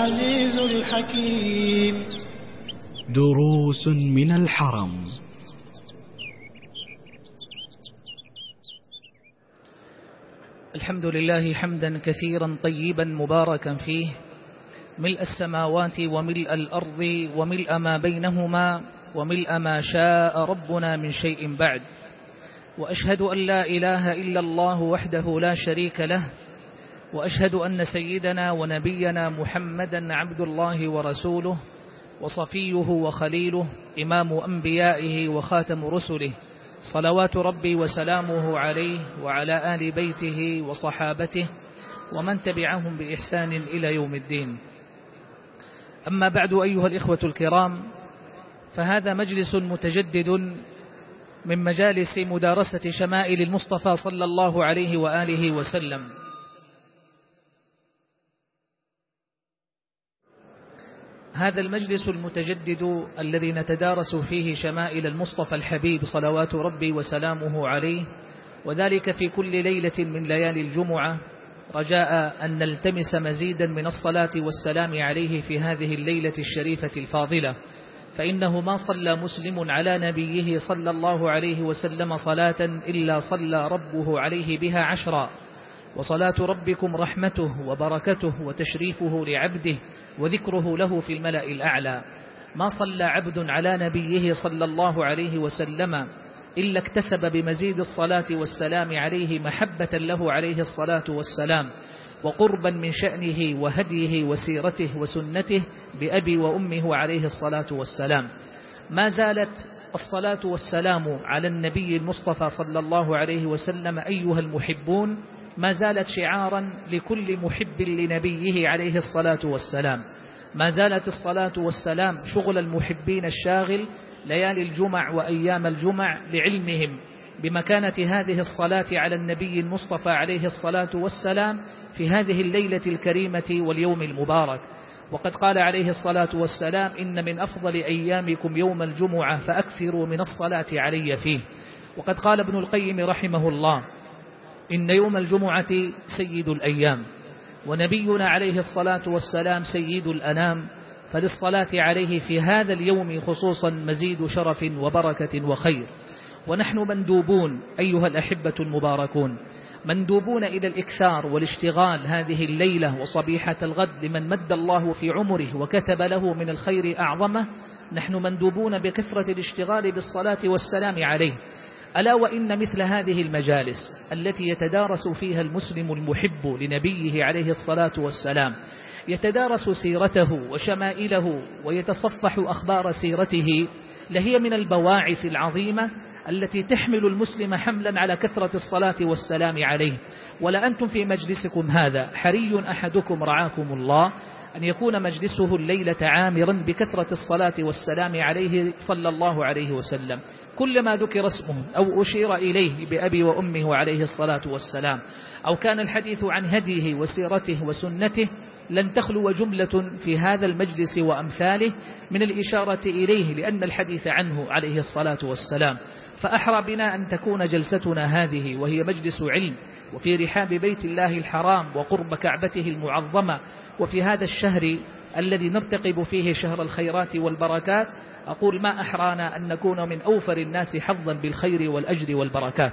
العزيز الحكيم. دروس من الحرم. الحمد لله حمدا كثيرا طيبا مباركا فيه، ملء السماوات وملء الأرض وملء ما بينهما وملء ما شاء ربنا من شيء بعد. وأشهد أن لا إله إلا الله وحده لا شريك له، وأشهد أن سيدنا ونبينا محمدا عبد الله ورسوله وصفيه وخليله، إمام أنبيائه وخاتم رسله، صلوات ربي وسلامه عليه وعلى آل بيته وصحابته ومن تبعهم بإحسان إلى يوم الدين. أما بعد، أيها الإخوة الكرام، فهذا مجلس متجدد من مجالس مدارسة شمائل المصطفى صلى الله عليه وآله وسلم. هذا المجلس المتجدد الذي نتدارس فيه شمائل المصطفى الحبيب صلوات ربي وسلامه عليه، وذلك في كل ليلة من ليالي الجمعة، رجاء أن نلتمس مزيدا من الصلاة والسلام عليه في هذه الليلة الشريفة الفاضلة، فإنه ما صلى مسلم على نبيه صلى الله عليه وسلم صلاة إلا صلى ربه عليه بها 10. وصلاة ربكم رحمته وبركته وتشريفه لعبده وذكره له في الملأ الأعلى. ما صلى عبد على نبيه صلى الله عليه وسلم إلا اكتسب بمزيد الصلاة والسلام عليه محبة له عليه الصلاة والسلام، وقربا من شأنه وهديه وسيرته وسنته بأبي وأمه عليه الصلاة والسلام. ما زالت الصلاة والسلام على النبي المصطفى صلى الله عليه وسلم أيها المحبون، ما زالت شعارا لكل محب لنبيه عليه الصلاة والسلام. ما زالت الصلاة والسلام شغل المحبين الشاغل ليالي الجمع وأيام الجمع، لعلمهم بمكانة هذه الصلاة على النبي المصطفى عليه الصلاة والسلام في هذه الليلة الكريمة واليوم المبارك. وقد قال عليه الصلاة والسلام: إن من أفضل أيامكم يوم الجمعة فأكثروا من الصلاة علي فيه. وقد قال ابن القيم رحمه الله: إن يوم الجمعة سيد الأيام، ونبينا عليه الصلاة والسلام سيد الأنام، فللصلاة عليه في هذا اليوم خصوصا مزيد شرف وبركة وخير. ونحن مندوبون أيها الأحبة المباركون، مندوبون إلى الإكثار والاشتغال هذه الليلة وصبيحة الغد لمن مد الله في عمره وكتب له من الخير أعظمه. نحن مندوبون بكثرة الاشتغال بالصلاة والسلام عليه. ألا وإن مثل هذه المجالس التي يتدارس فيها المسلم المحب لنبيه عليه الصلاة والسلام، يتدارس سيرته وشمائله ويتصفح أخبار سيرته، لهي من البواعث العظيمة التي تحمل المسلم حملا على كثرة الصلاة والسلام عليه. ولا أنتم في مجلسكم هذا حري أحدكم رعاكم الله أن يكون مجلسه الليلة عامرا بكثرة الصلاة والسلام عليه صلى الله عليه وسلم. كلما ذكر اسمه أو أشير إليه بأبي وأمه عليه الصلاة والسلام، أو كان الحديث عن هديه وسيرته وسنته، لن تخلو جملة في هذا المجلس وأمثاله من الإشارة إليه، لأن الحديث عنه عليه الصلاة والسلام. فأحرى بنا أن تكون جلستنا هذه وهي مجلس علم، وفي رحاب بيت الله الحرام وقرب كعبته المعظمة، وفي هذا الشهر الذي نرتقب فيه شهر الخيرات والبركات. أقول: ما أحرانا أن نكون من أوفر الناس حظا بالخير والأجر والبركات.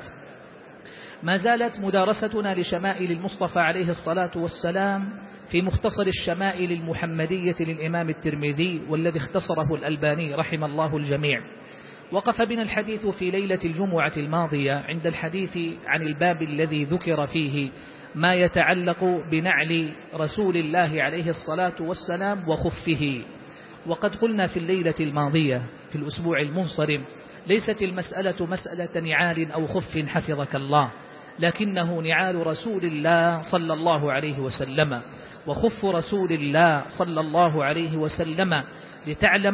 ما زالت مدارستنا لشمائل المصطفى عليه الصلاة والسلام في مختصر الشمائل المحمدية للإمام الترمذي، والذي اختصره الألباني رحم الله الجميع. وقف بنا الحديث في ليلة الجمعة الماضية عند الحديث عن الباب الذي ذكر فيه ما يتعلق بنعل رسول الله عليه الصلاة والسلام وخفه. وقد قلنا في الليلة الماضية في الأسبوع المنصرم: ليست المسألة مسألة نعال أو خف حفظك الله، لكنه نعال رسول الله صلى الله عليه وسلم وخف رسول الله صلى الله عليه وسلم، لتعلم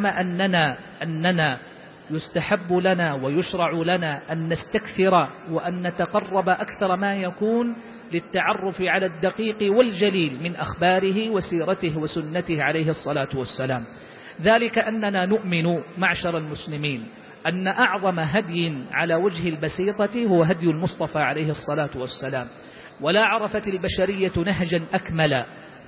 أننا يستحب لنا ويشرع لنا أن نستكثر وأن نتقرب أكثر ما يكون للتعرف على الدقيق والجليل من أخباره وسيرته وسنته عليه الصلاة والسلام. ذلك أننا نؤمن معشر المسلمين أن أعظم هدي على وجه البسيطة هو هدي المصطفى عليه الصلاة والسلام، ولا عرفت البشرية نهجا أكمل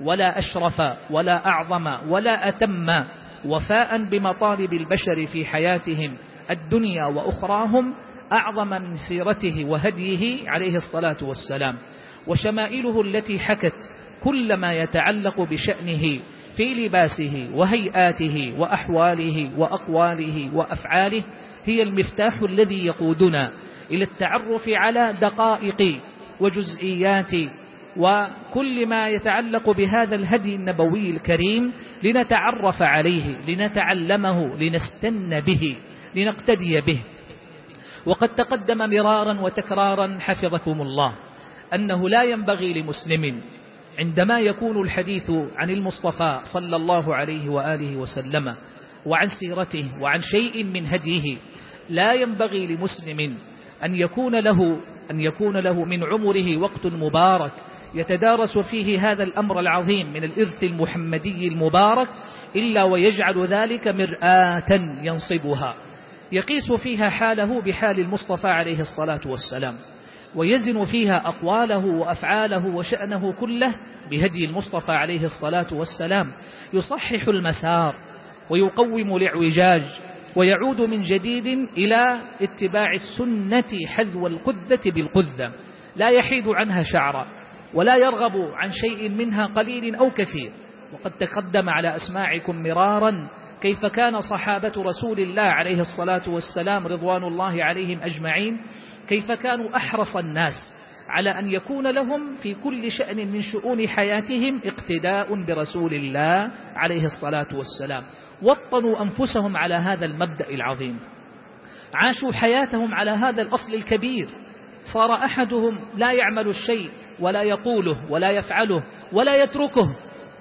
ولا أشرف ولا أعظم ولا أتم وفاء بمطالب البشر في حياتهم الدنيا وأخراهم أعظم من سيرته وهديه عليه الصلاة والسلام. وشمائله التي حكت كل ما يتعلق بشأنه في لباسه وهيئاته وأحواله وأقواله وأفعاله هي المفتاح الذي يقودنا إلى التعرف على دقائق وجزئيات وكل ما يتعلق بهذا الهدي النبوي الكريم، لنتعرف عليه، لنتعلمه، لنستن به، لنقتدي به. وقد تقدم مرارا وتكرارا حفظكم الله أنه لا ينبغي لمسلم عندما يكون الحديث عن المصطفى صلى الله عليه وآله وسلم وعن سيرته وعن شيء من هديه، لا ينبغي لمسلم أن يكون له من عمره وقت مبارك يتدارس فيه هذا الأمر العظيم من الإرث المحمدي المبارك إلا ويجعل ذلك مرآة ينصبها يقيس فيها حاله بحال المصطفى عليه الصلاة والسلام، ويزن فيها أقواله وأفعاله وشأنه كله بهدي المصطفى عليه الصلاة والسلام، يصحح المسار ويقوم الاعوجاج ويعود من جديد إلى اتباع السنة حذو القذة بالقذة، لا يحيد عنها شعرا ولا يرغب عن شيء منها قليل أو كثير. وقد تقدم على أسماعكم مرارا كيف كان صحابة رسول الله عليه الصلاة والسلام رضوان الله عليهم أجمعين، كيف كانوا أحرص الناس على أن يكون لهم في كل شأن من شؤون حياتهم اقتداء برسول الله عليه الصلاة والسلام، وطنوا أنفسهم على هذا المبدأ العظيم، عاشوا حياتهم على هذا الأصل الكبير. صار أحدهم لا يعمل الشيء ولا يقوله ولا يفعله ولا يتركه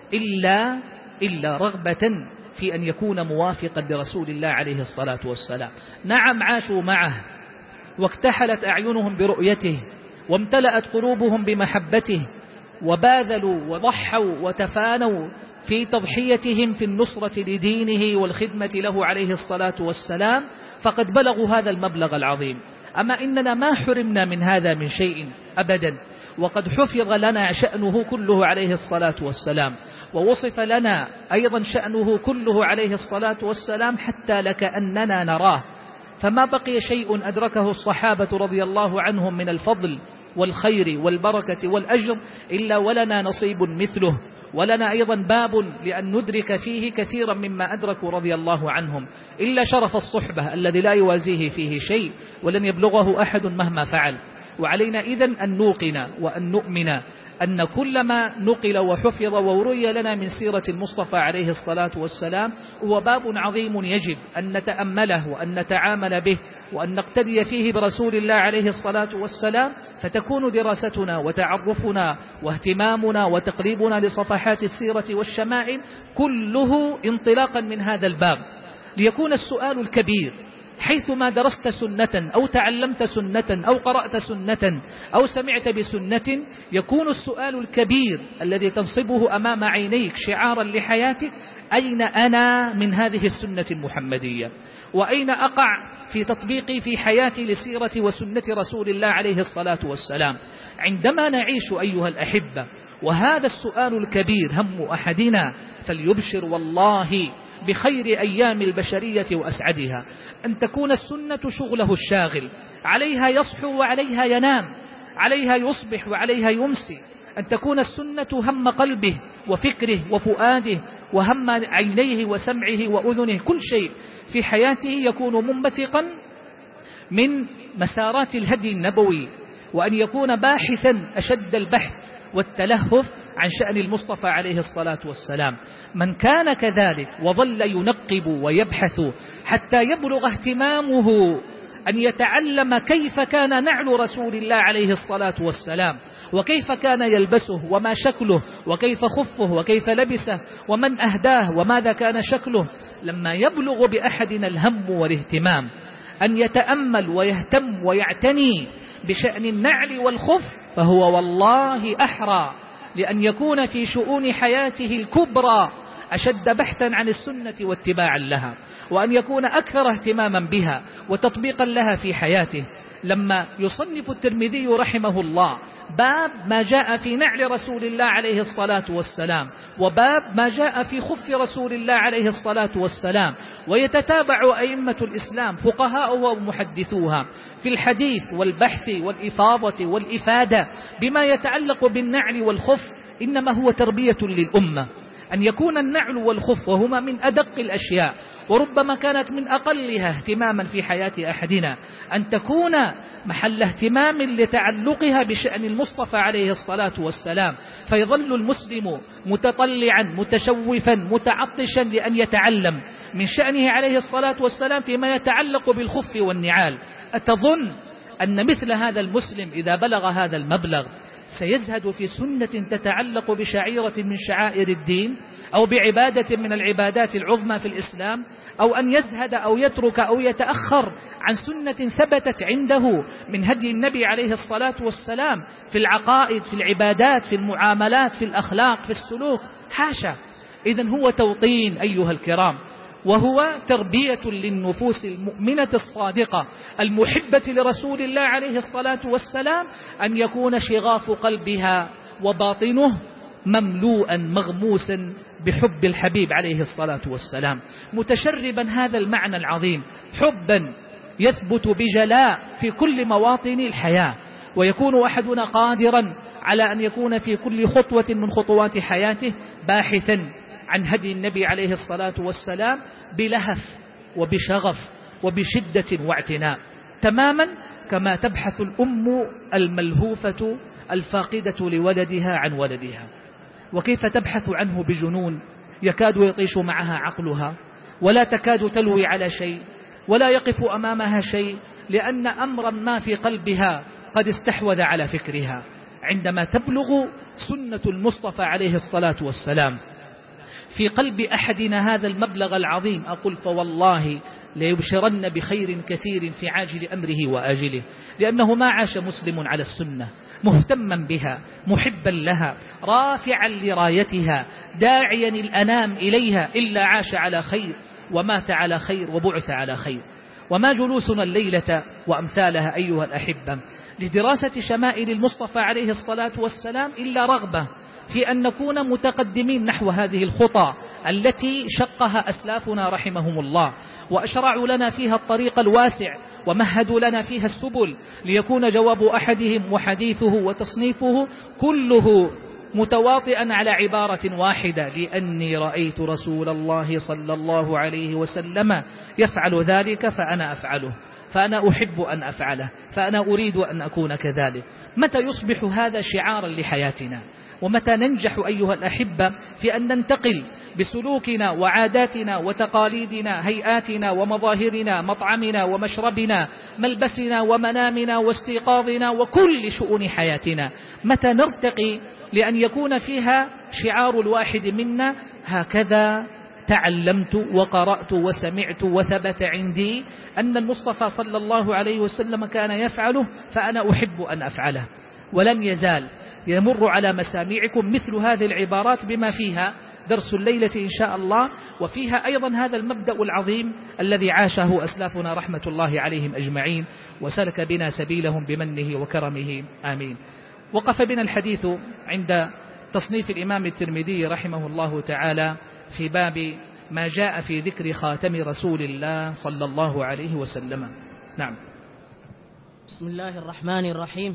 إلا رغبة في أن يكون موافقا لرسول الله عليه الصلاة والسلام. نعم، عاشوا معه واكتحلت أعينهم برؤيته وامتلأت قلوبهم بمحبته، وباذلوا وضحوا وتفانوا في تضحيتهم في النصرة لدينه والخدمة له عليه الصلاة والسلام، فقد بلغوا هذا المبلغ العظيم. أما إننا ما حرمنا من هذا من شيء أبدا، وقد حفظ لنا شأنه كله عليه الصلاة والسلام، ووصف لنا أيضا شأنه كله عليه الصلاة والسلام حتى لكأننا نراه، فما بقي شيء أدركه الصحابة رضي الله عنهم من الفضل والخير والبركة والأجر إلا ولنا نصيب مثله، ولنا أيضا باب لأن ندرك فيه كثيرا مما أدركوا رضي الله عنهم، إلا شرف الصحبة الذي لا يوازيه فيه شيء ولن يبلغه أحد مهما فعل. وعلينا إذن أن نوقن وأن نؤمن أن كل ما نقل وحفظ وروي لنا من سيرة المصطفى عليه الصلاة والسلام هو باب عظيم يجب أن نتأمله وأن نتعامل به وأن نقتدي فيه برسول الله عليه الصلاة والسلام، فتكون دراستنا وتعرفنا واهتمامنا وتقريبنا لصفحات السيرة والشمائل كله انطلاقا من هذا الباب، ليكون السؤال الكبير حيثما درست سنة أو تعلمت سنة أو قرأت سنة أو سمعت بسنة، يكون السؤال الكبير الذي تنصبه أمام عينيك شعارا لحياتك: أين أنا من هذه السنة المحمدية؟ وأين أقع في تطبيقي في حياتي لسيرة وسنة رسول الله عليه الصلاة والسلام عندما نعيش أيها الأحبة؟ وهذا السؤال الكبير هم أحدنا، فليبشر والله بخير أيام البشرية وأسعدها، أن تكون السنة شغله الشاغل، عليها يصحو وعليها ينام، عليها يصبح وعليها يمسي، أن تكون السنة هم قلبه وفكره وفؤاده وهم عينيه وسمعه وأذنه، كل شيء في حياته يكون منبثقا من مسارات الهدي النبوي، وأن يكون باحثا أشد البحث والتلهف عن شأن المصطفى عليه الصلاة والسلام. من كان كذلك وظل ينقب ويبحث حتى يبلغ اهتمامه أن يتعلم كيف كان نعل رسول الله عليه الصلاة والسلام، وكيف كان يلبسه وما شكله، وكيف خفه وكيف لبسه، ومن أهداه وماذا كان شكله، لما يبلغ بأحدنا الهم والاهتمام أن يتأمل ويهتم ويعتني بشأن النعل والخف، فهو والله أحرى لأن يكون في شؤون حياته الكبرى أشد بحثا عن السنة واتباعا لها، وأن يكون أكثر اهتماما بها وتطبيقا لها في حياته. لما يصنف الترمذي رحمه الله باب ما جاء في نعل رسول الله عليه الصلاة والسلام، وباب ما جاء في خف رسول الله عليه الصلاة والسلام. ويتتابع أئمة الإسلام فقهاؤها ومحدثوها في الحديث والبحث والإفاضة والإفادة بما يتعلق بالنعل والخف، إنما هو تربية للأمة. أن يكون النعل والخف وهما من أدق الأشياء، وربما كانت من أقلها اهتماما في حياة أحدنا، أن تكون محل اهتمام لتعلقها بشأن المصطفى عليه الصلاة والسلام، فيظل المسلم متطلعا متشوفا متعطشا لأن يتعلم من شأنه عليه الصلاة والسلام فيما يتعلق بالخف والنعال. أتظن أن مثل هذا المسلم إذا بلغ هذا المبلغ سيزهد في سنة تتعلق بشعيرة من شعائر الدين أو بعبادة من العبادات العظمى في الإسلام، أو أن يزهد أو يترك أو يتأخر عن سنة ثبتت عنده من هدي النبي عليه الصلاة والسلام في العقائد، في العبادات، في المعاملات، في الأخلاق، في السلوك؟ حاشا. إذن هو توطين أيها الكرام، وهو تربية للنفوس المؤمنة الصادقة المحبة لرسول الله عليه الصلاة والسلام، أن يكون شغاف قلبها وباطنه مملوءا مغموسا بحب الحبيب عليه الصلاة والسلام، متشربا هذا المعنى العظيم، حبا يثبت بجلاء في كل مواطن الحياة. ويكون أحدنا قادرا على أن يكون في كل خطوة من خطوات حياته باحثا عن هدي النبي عليه الصلاة والسلام بلهف وبشغف وبشدة واعتناء، تماما كما تبحث الأم الملهوفة الفاقدة لولدها عن ولدها. وكيف تبحث عنه بجنون يكاد يطيش معها عقلها، ولا تكاد تلوي على شيء، ولا يقف أمامها شيء، لأن أمرا ما في قلبها قد استحوذ على فكرها. عندما تبلغ سنة المصطفى عليه الصلاة والسلام في قلب أحدنا هذا المبلغ العظيم، أقول فوالله ليبشرن بخير كثير في عاجل أمره وآجله، لأنه ما عاش مسلم على السنة مهتما بها محبا لها رافعا لرايتها داعيا الأنام إليها إلا عاش على خير ومات على خير وبعث على خير. وما جلوسنا الليلة وأمثالها أيها الأحبة لدراسة شمائل المصطفى عليه الصلاة والسلام إلا رغبة في أن نكون متقدمين نحو هذه الخطى التي شقها أسلافنا رحمهم الله، وأشرعوا لنا فيها الطريق الواسع، ومهدوا لنا فيها السبل، ليكون جواب أحدهم وحديثه وتصنيفه كله متواطئا على عبارة واحدة: لأني رأيت رسول الله صلى الله عليه وسلم يفعل ذلك فأنا أفعله، فأنا أحب أن أفعله، فأنا أريد أن أكون كذلك. متى يصبح هذا شعارا لحياتنا؟ ومتى ننجح أيها الأحبة في أن ننتقل بسلوكنا وعاداتنا وتقاليدنا هيئاتنا ومظاهرنا مطعمنا ومشربنا ملبسنا ومنامنا واستيقاظنا وكل شؤون حياتنا؟ متى نرتقي لأن يكون فيها شعار الواحد منا: هكذا تعلمت وقرأت وسمعت وثبت عندي أن المصطفى صلى الله عليه وسلم كان يفعله فأنا أحب أن أفعله. ولن يزال يمر على مسامعكم مثل هذه العبارات بما فيها درس الليلة إن شاء الله، وفيها أيضا هذا المبدأ العظيم الذي عاشه أسلافنا رحمة الله عليهم أجمعين، وسلك بنا سبيلهم بمنه وكرمه، آمين. وقف بنا الحديث عند تصنيف الإمام الترمذي رحمه الله تعالى في باب ما جاء في ذكر خاتم رسول الله صلى الله عليه وسلم. نعم. بسم الله الرحمن الرحيم،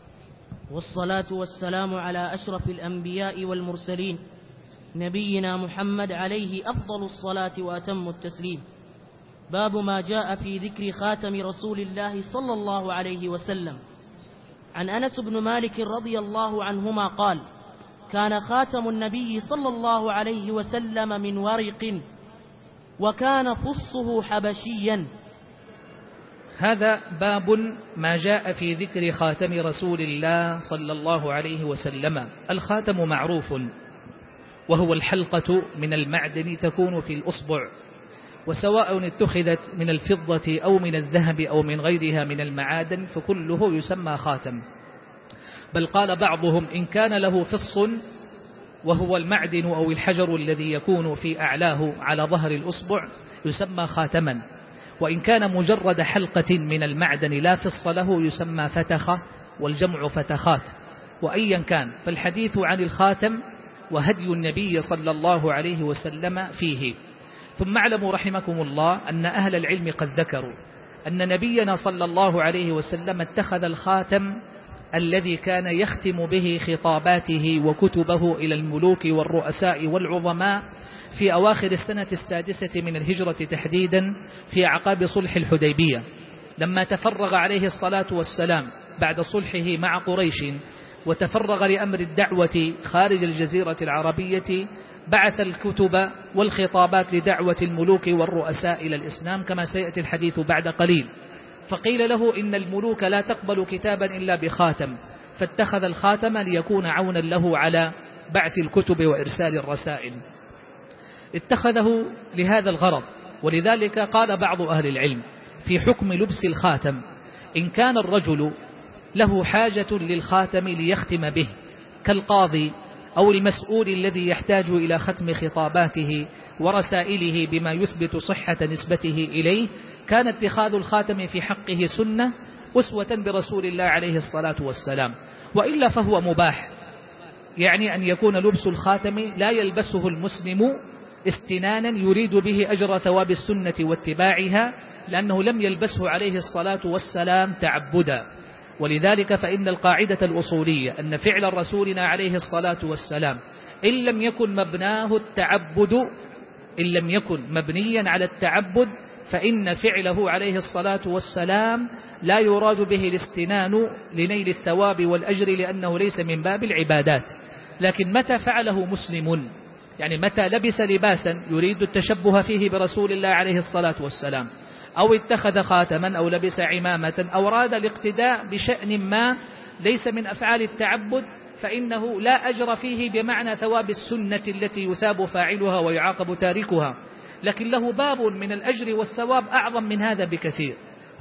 والصلاة والسلام على أشرف الأنبياء والمرسلين نبينا محمد عليه أفضل الصلاة وأتم التسليم. باب ما جاء في ذكر خاتم رسول الله صلى الله عليه وسلم. عن أنس بن مالك رضي الله عنهما قال: كان خاتم النبي صلى الله عليه وسلم من ورق، وكان فصه حبشيا. هذا باب ما جاء في ذكر خاتم رسول الله صلى الله عليه وسلم. الخاتم معروف، وهو الحلقة من المعدن تكون في الأصبع، وسواء اتخذت من الفضة أو من الذهب أو من غيرها من المعادن فكله يسمى خاتم. بل قال بعضهم إن كان له فص وهو المعدن أو الحجر الذي يكون في أعلاه على ظهر الأصبع يسمى خاتما، وإن كان مجرد حلقة من المعدن لا فص له يسمى فتخة، والجمع فتخات. وأيا كان، فالحديث عن الخاتم وهدي النبي صلى الله عليه وسلم فيه. ثم اعلموا رحمكم الله أن أهل العلم قد ذكروا أن نبينا صلى الله عليه وسلم اتخذ الخاتم الذي كان يختم به خطاباته وكتبه إلى الملوك والرؤساء والعظماء في أواخر السنة 6 من الهجرة تحديدا، في أعقاب صلح الحديبية، لما تفرغ عليه الصلاة والسلام بعد صلحه مع قريش وتفرغ لأمر الدعوة خارج الجزيرة العربية، بعث الكتب والخطابات لدعوة الملوك والرؤساء إلى الإسلام كما سيأتي الحديث بعد قليل. فقيل له إن الملوك لا تقبل كتابا إلا بخاتم، فاتخذ الخاتم ليكون عونا له على بعث الكتب وإرسال الرسائل. اتخذه لهذا الغرض، ولذلك قال بعض أهل العلم في حكم لبس الخاتم: إن كان الرجل له حاجة للخاتم ليختم به كالقاضي أو المسؤول الذي يحتاج إلى ختم خطاباته ورسائله بما يثبت صحة نسبته إليه، كان اتخاذ الخاتم في حقه سنة أسوة برسول الله عليه الصلاة والسلام. وإلا فهو مباح، يعني أن يكون لبس الخاتم لا يلبسه المسلم استنانا يريد به أجر ثواب السنة واتباعها، لأنه لم يلبسه عليه الصلاة والسلام تعبدا. ولذلك فإن القاعدة الأصولية أن فعل رسولنا عليه الصلاة والسلام إن لم يكن مبناه التعبد، إن لم يكن مبنيا على التعبد، فإن فعله عليه الصلاة والسلام لا يراد به الاستنان لنيل الثواب والأجر، لأنه ليس من باب العبادات. لكن متى فعله مسلم، يعني متى لبس لباسا يريد التشبه فيه برسول الله عليه الصلاة والسلام، أو اتخذ خاتما أو لبس عمامة أو أراد الاقتداء بشأن ما ليس من أفعال التعبد، فإنه لا أجر فيه بمعنى ثواب السنة التي يثاب فاعلها ويعاقب تاركها، لكن له باب من الأجر والثواب أعظم من هذا بكثير،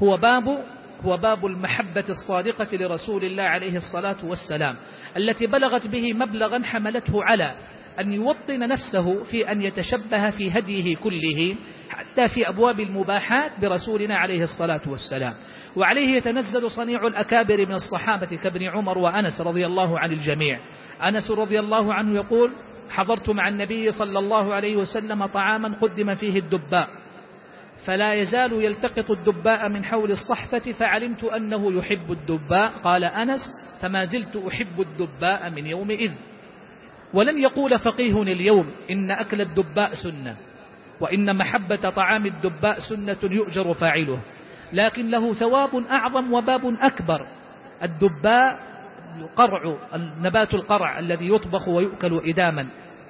هو باب المحبة الصادقة لرسول الله عليه الصلاة والسلام، التي بلغت به مبلغا حملته على أن يوطن نفسه في أن يتشبه في هديه كله، حتى في أبواب المباحات برسولنا عليه الصلاة والسلام. وعليه يتنزل صنيع الأكابر من الصحابة كابن عمر وأنس رضي الله عن الجميع. أنس رضي الله عنه يقول: حضرت مع النبي صلى الله عليه وسلم طعاما قدم فيه الدباء، فلا يزال يلتقط الدباء من حول الصحفة، فعلمت أنه يحب الدباء. قال أنس: فما زلت أحب الدباء من يومئذ. ولن يقول فقيه اليوم إن أكل الدباء سنة، وإن محبة طعام الدباء سنة يؤجر فاعله، لكن له ثواب أعظم وباب أكبر. الدباء القرع، نبات القرع الذي يطبخ ويؤكل إداما.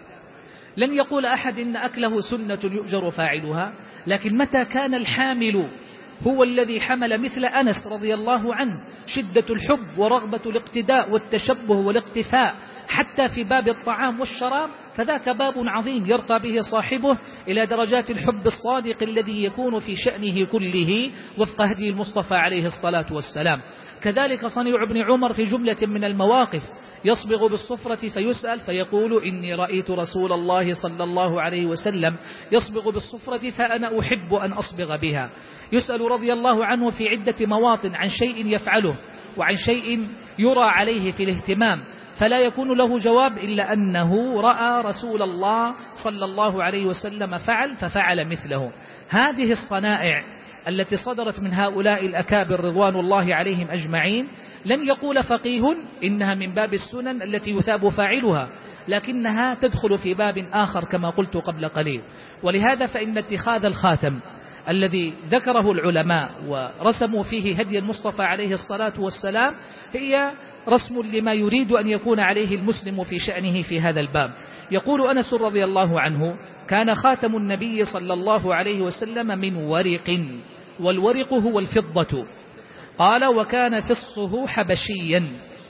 لن يقول أحد إن أكله سنة يؤجر فاعلها، لكن متى كان الحامل هو الذي حمل مثل أنس رضي الله عنه شدة الحب ورغبة الاقتداء والتشبه والاقتفاء حتى في باب الطعام والشراب، فذاك باب عظيم يرقى به صاحبه إلى درجات الحب الصادق الذي يكون في شأنه كله وفق هدي المصطفى عليه الصلاة والسلام. كذلك صنيع ابن عمر في جملة من المواقف يصبغ بالصفرة فيسأل فيقول: إني رأيت رسول الله صلى الله عليه وسلم يصبغ بالصفرة فأنا أحب أن أصبغ بها. يسأل رضي الله عنه في عدة مواطن عن شيء يفعله وعن شيء يرى عليه في الاهتمام، فلا يكون له جواب إلا أنه رأى رسول الله صلى الله عليه وسلم ففعل مثله. هذه الصنائع التي صدرت من هؤلاء الأكابر رضوان الله عليهم أجمعين، لن يقول فقيه إنها من باب السنن التي يثاب فاعلها، لكنها تدخل في باب آخر كما قلت قبل قليل. ولهذا فإن اتخاذ الخاتم الذي ذكره العلماء ورسموا فيه هدي المصطفى عليه الصلاة والسلام هي رسم لما يريد أن يكون عليه المسلم في شأنه في هذا الباب. يقول أنس رضي الله عنه: كان خاتم النبي صلى الله عليه وسلم من ورق، والورق هو الفضة. قال: وكان فصه حبشيا.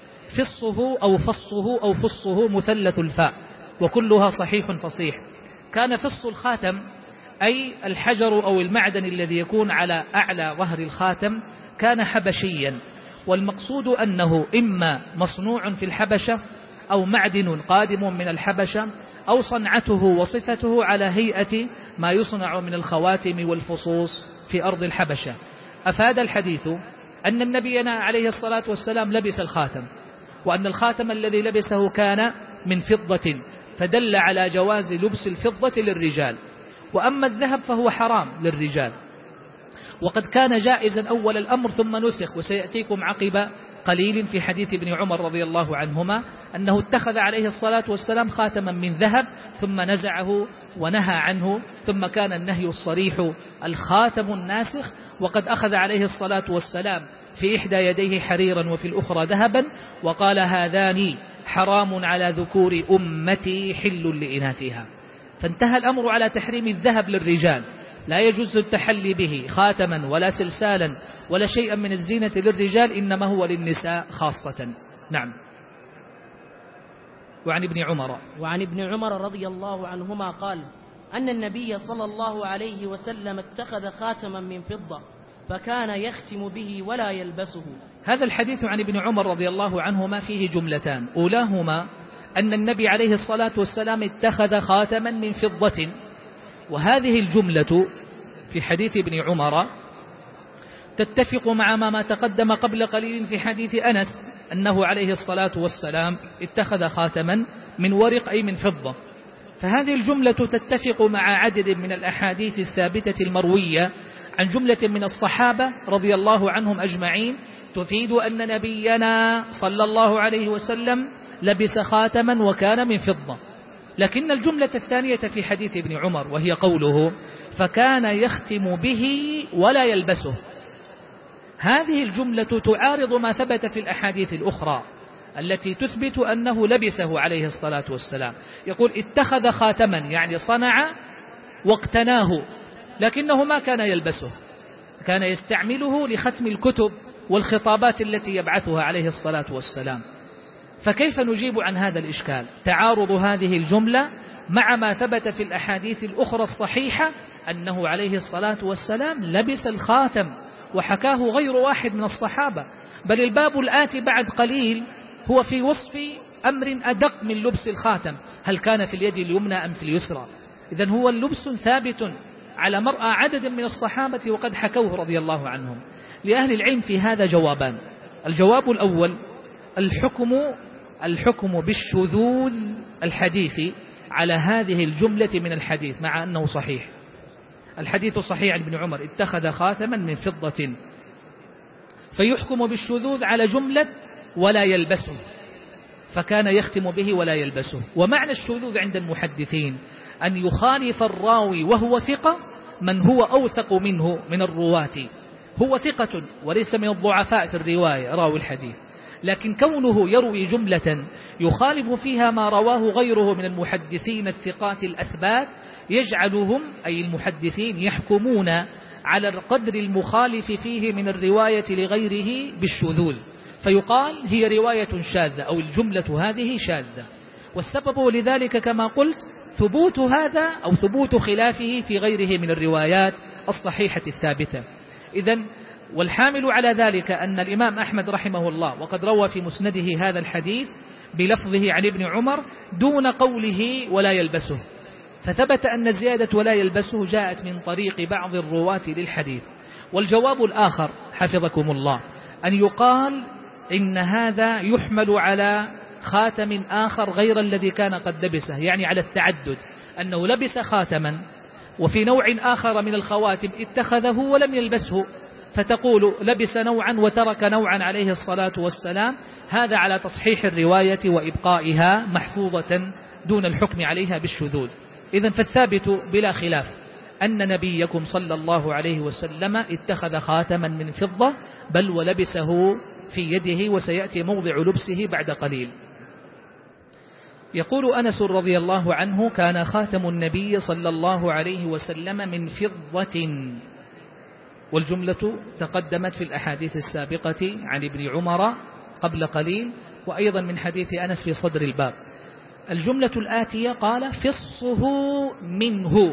فصه أو فصه أو فصه مثلث الفاء، وكلها صحيح فصيح. كان فص الخاتم أي الحجر أو المعدن الذي يكون على أعلى ظهر الخاتم كان حبشيا، والمقصود أنه إما مصنوع في الحبشة أو معدن قادم من الحبشة أو صنعته وصفته على هيئة ما يصنع من الخواتم والفصوص في أرض الحبشة. أفاد الحديث أن النبي عليه الصلاة والسلام لبس الخاتم، وأن الخاتم الذي لبسه كان من فضة، فدل على جواز لبس الفضة للرجال. وأما الذهب فهو حرام للرجال، وقد كان جائزا أول الأمر ثم نسخ، وسيأتيكم عقب قليل في حديث ابن عمر رضي الله عنهما أنه اتخذ عليه الصلاة والسلام خاتما من ذهب ثم نزعه ونهى عنه، ثم كان النهي الصريح الخاتم الناسخ. وقد أخذ عليه الصلاة والسلام في إحدى يديه حريرا وفي الأخرى ذهبا، وقال هذان حرام على ذكور أمتي حل لإناثها. فانتهى الأمر على تحريم الذهب للرجال، لا يجوز التحلي به خاتما ولا سلسالا ولا شيئا من الزينة للرجال، إنما هو للنساء خاصة. نعم. وعن ابن عمر رضي الله عنهما قال أن النبي صلى الله عليه وسلم اتخذ خاتما من فضة فكان يختم به ولا يلبسه. هذا الحديث عن ابن عمر رضي الله عنهما فيه جملتان، أولاهما أن النبي عليه الصلاة والسلام اتخذ خاتما من فضة، وهذه الجملة في حديث ابن عمر تتفق مع ما تقدم قبل قليل في حديث أنس أنه عليه الصلاة والسلام اتخذ خاتما من ورق أي من فضة. فهذه الجملة تتفق مع عدد من الأحاديث الثابتة المروية عن جملة من الصحابة رضي الله عنهم أجمعين، تفيد أن نبينا صلى الله عليه وسلم لبس خاتما وكان من فضة. لكن الجملة الثانية في حديث ابن عمر وهي قوله فكان يختم به ولا يلبسه، هذه الجملة تعارض ما ثبت في الأحاديث الأخرى التي تثبت أنه لبسه عليه الصلاة والسلام. يقول اتخذ خاتما يعني صنع واقتناه، لكنه ما كان يلبسه، كان يستعمله لختم الكتب والخطابات التي يبعثها عليه الصلاة والسلام. فكيف نجيب عن هذا الإشكال؟ تعارض هذه الجملة مع ما ثبت في الأحاديث الأخرى الصحيحة أنه عليه الصلاة والسلام لبس الخاتم، وحكاه غير واحد من الصحابة. بل الباب الآتي بعد قليل هو في وصف أمر أدق من لبس الخاتم، هل كان في اليد اليمنى أم في اليسرى؟ إذن هو اللبس ثابت على مرأى عدد من الصحابة وقد حكوه رضي الله عنهم. لأهل العلم في هذا جوابان. الجواب الأول الحكم بالشذوذ الحديث على هذه الجملة من الحديث، مع أنه صحيح، الحديث صحيح عن ابن عمر اتخذ خاتما من فضة، فيحكم بالشذوذ على جملة ولا يلبسه، فكان يختم به ولا يلبسه. ومعنى الشذوذ عند المحدثين أن يخالف الراوي وهو ثقة من هو أوثق منه من الرواة، هو ثقة وليس من الضعفاء في الرواية راوي الحديث، لكن كونه يروي جملة يخالف فيها ما رواه غيره من المحدثين الثقات الأثبات يجعلهم أي المحدثين يحكمون على القدر المخالف فيه من الرواية لغيره بالشذوذ، فيقال هي رواية شاذة أو الجملة هذه شاذة. والسبب لذلك كما قلت ثبوت هذا أو ثبوت خلافه في غيره من الروايات الصحيحة الثابتة. إذن والحامل على ذلك أن الإمام أحمد رحمه الله وقد روى في مسنده هذا الحديث بلفظه عن ابن عمر دون قوله ولا يلبسه، فثبت أن زيادة ولا يلبسه جاءت من طريق بعض الرواة للحديث. والجواب الآخر حفظكم الله أن يقال إن هذا يحمل على خاتم آخر غير الذي كان قد لبسه، يعني على التعدد، أنه لبس خاتما وفي نوع آخر من الخواتم اتخذه ولم يلبسه، فتقول لبس نوعا وترك نوعا عليه الصلاة والسلام، هذا على تصحيح الرواية وإبقائها محفوظة دون الحكم عليها بالشذوذ. إذن فالثابت بلا خلاف أن نبيكم صلى الله عليه وسلم اتخذ خاتما من فضة بل ولبسه في يده، وسيأتي موضع لبسه بعد قليل. يقول أنس رضي الله عنه كان خاتم النبي صلى الله عليه وسلم من فضة، والجملة تقدمت في الأحاديث السابقة عن ابن عمر قبل قليل، وأيضا من حديث أنس في صدر الباب. الجملة الآتية قال فصه منه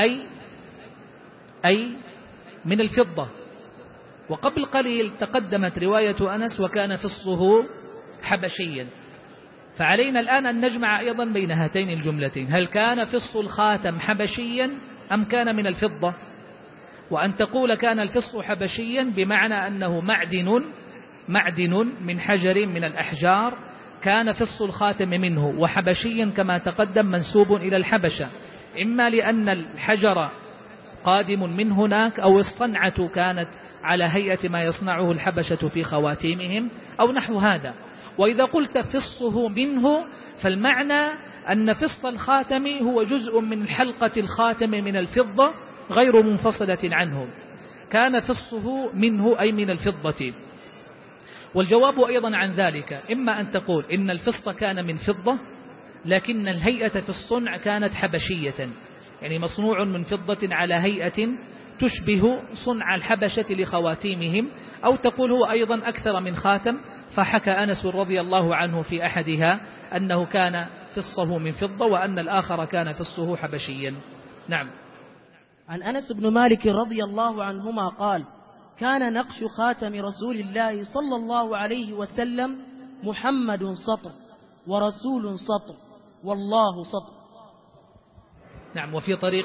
أي من الفضة، وقبل قليل تقدمت رواية أنس وكان فصه حبشيا، فعلينا الآن أن نجمع أيضا بين هاتين الجملتين، هل كان فص الخاتم حبشيا أم كان من الفضة؟ وأن تقول كان الفص حبشيا بمعنى أنه معدن من حجر من الأحجار كان فص الخاتم منه، وحبشيا كما تقدم منسوب إلى الحبشة، إما لأن الحجر قادم من هناك، أو الصنعة كانت على هيئة ما يصنعه الحبشة في خواتيمهم، أو نحو هذا. وإذا قلت فصه منه فالمعنى أن فص الخاتم هو جزء من حلقة الخاتم من الفضة غير منفصلة عنه، كان فصه منه أي من الفضة. والجواب أيضا عن ذلك إما أن تقول إن الفص كان من فضة لكن الهيئة في الصنع كانت حبشية، يعني مصنوع من فضة على هيئة تشبه صنع الحبشة لخواتيمهم، أو تقول هو أيضا أكثر من خاتم، فحكى أنس رضي الله عنه في أحدها أنه كان فصه من فضة وأن الآخر كان فصه حبشيا. نعم. عن أنس بن مالك رضي الله عنهما قال: كان نقش خاتم رسول الله صلى الله عليه وسلم محمد سطر ورسول سطر والله سطر. نعم. وفي طريق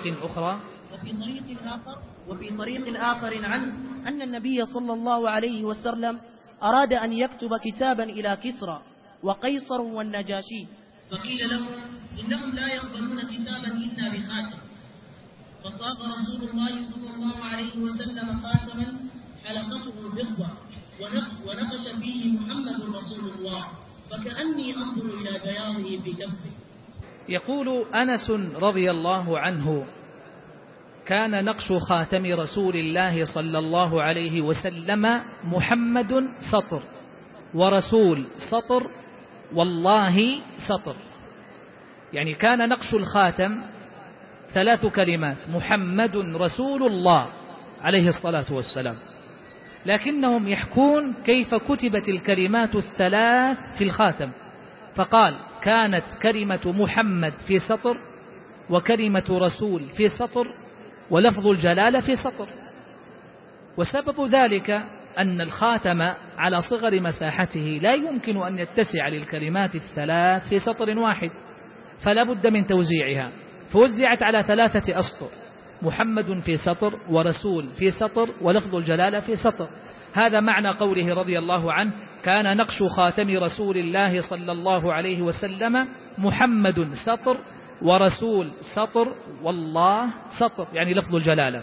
آخر عنه أن النبي صلى الله عليه وسلم أراد أن يكتب كتابا إلى كسرى وقيصر والنجاشي، فقيل له إنهم لا يقبلون كتابا إلا بخاتم، فصاغ رسول الله صلى الله عليه وسلم خاتما حلقته فضة ونقش فيه محمد رسول الله، فكأني أنظر إلى بياضه في كفه. يقول أنس رضي الله عنه: كان نقش خاتم رسول الله صلى الله عليه وسلم محمد سطر ورسول سطر والله سطر. يعني كان نقش الخاتم 3 كلمات: محمد رسول الله عليه الصلاة والسلام، لكنهم يحكون كيف كتبت الكلمات 3 في الخاتم، فقال: كانت كلمة محمد في سطر، وكلمة رسول في سطر، ولفظ الجلالة في سطر. وسبب ذلك أن الخاتم على صغر مساحته لا يمكن أن يتسع للكلمات 3 في سطر واحد، فلا بد من توزيعها، فوزعت على 3 أسطر: محمد في سطر، ورسول في سطر، ولفظ الجلالة في سطر. هذا معنى قوله رضي الله عنه: كان نقش خاتم رسول الله صلى الله عليه وسلم محمد سطر ورسول سطر والله سطر، يعني لفظ الجلالة.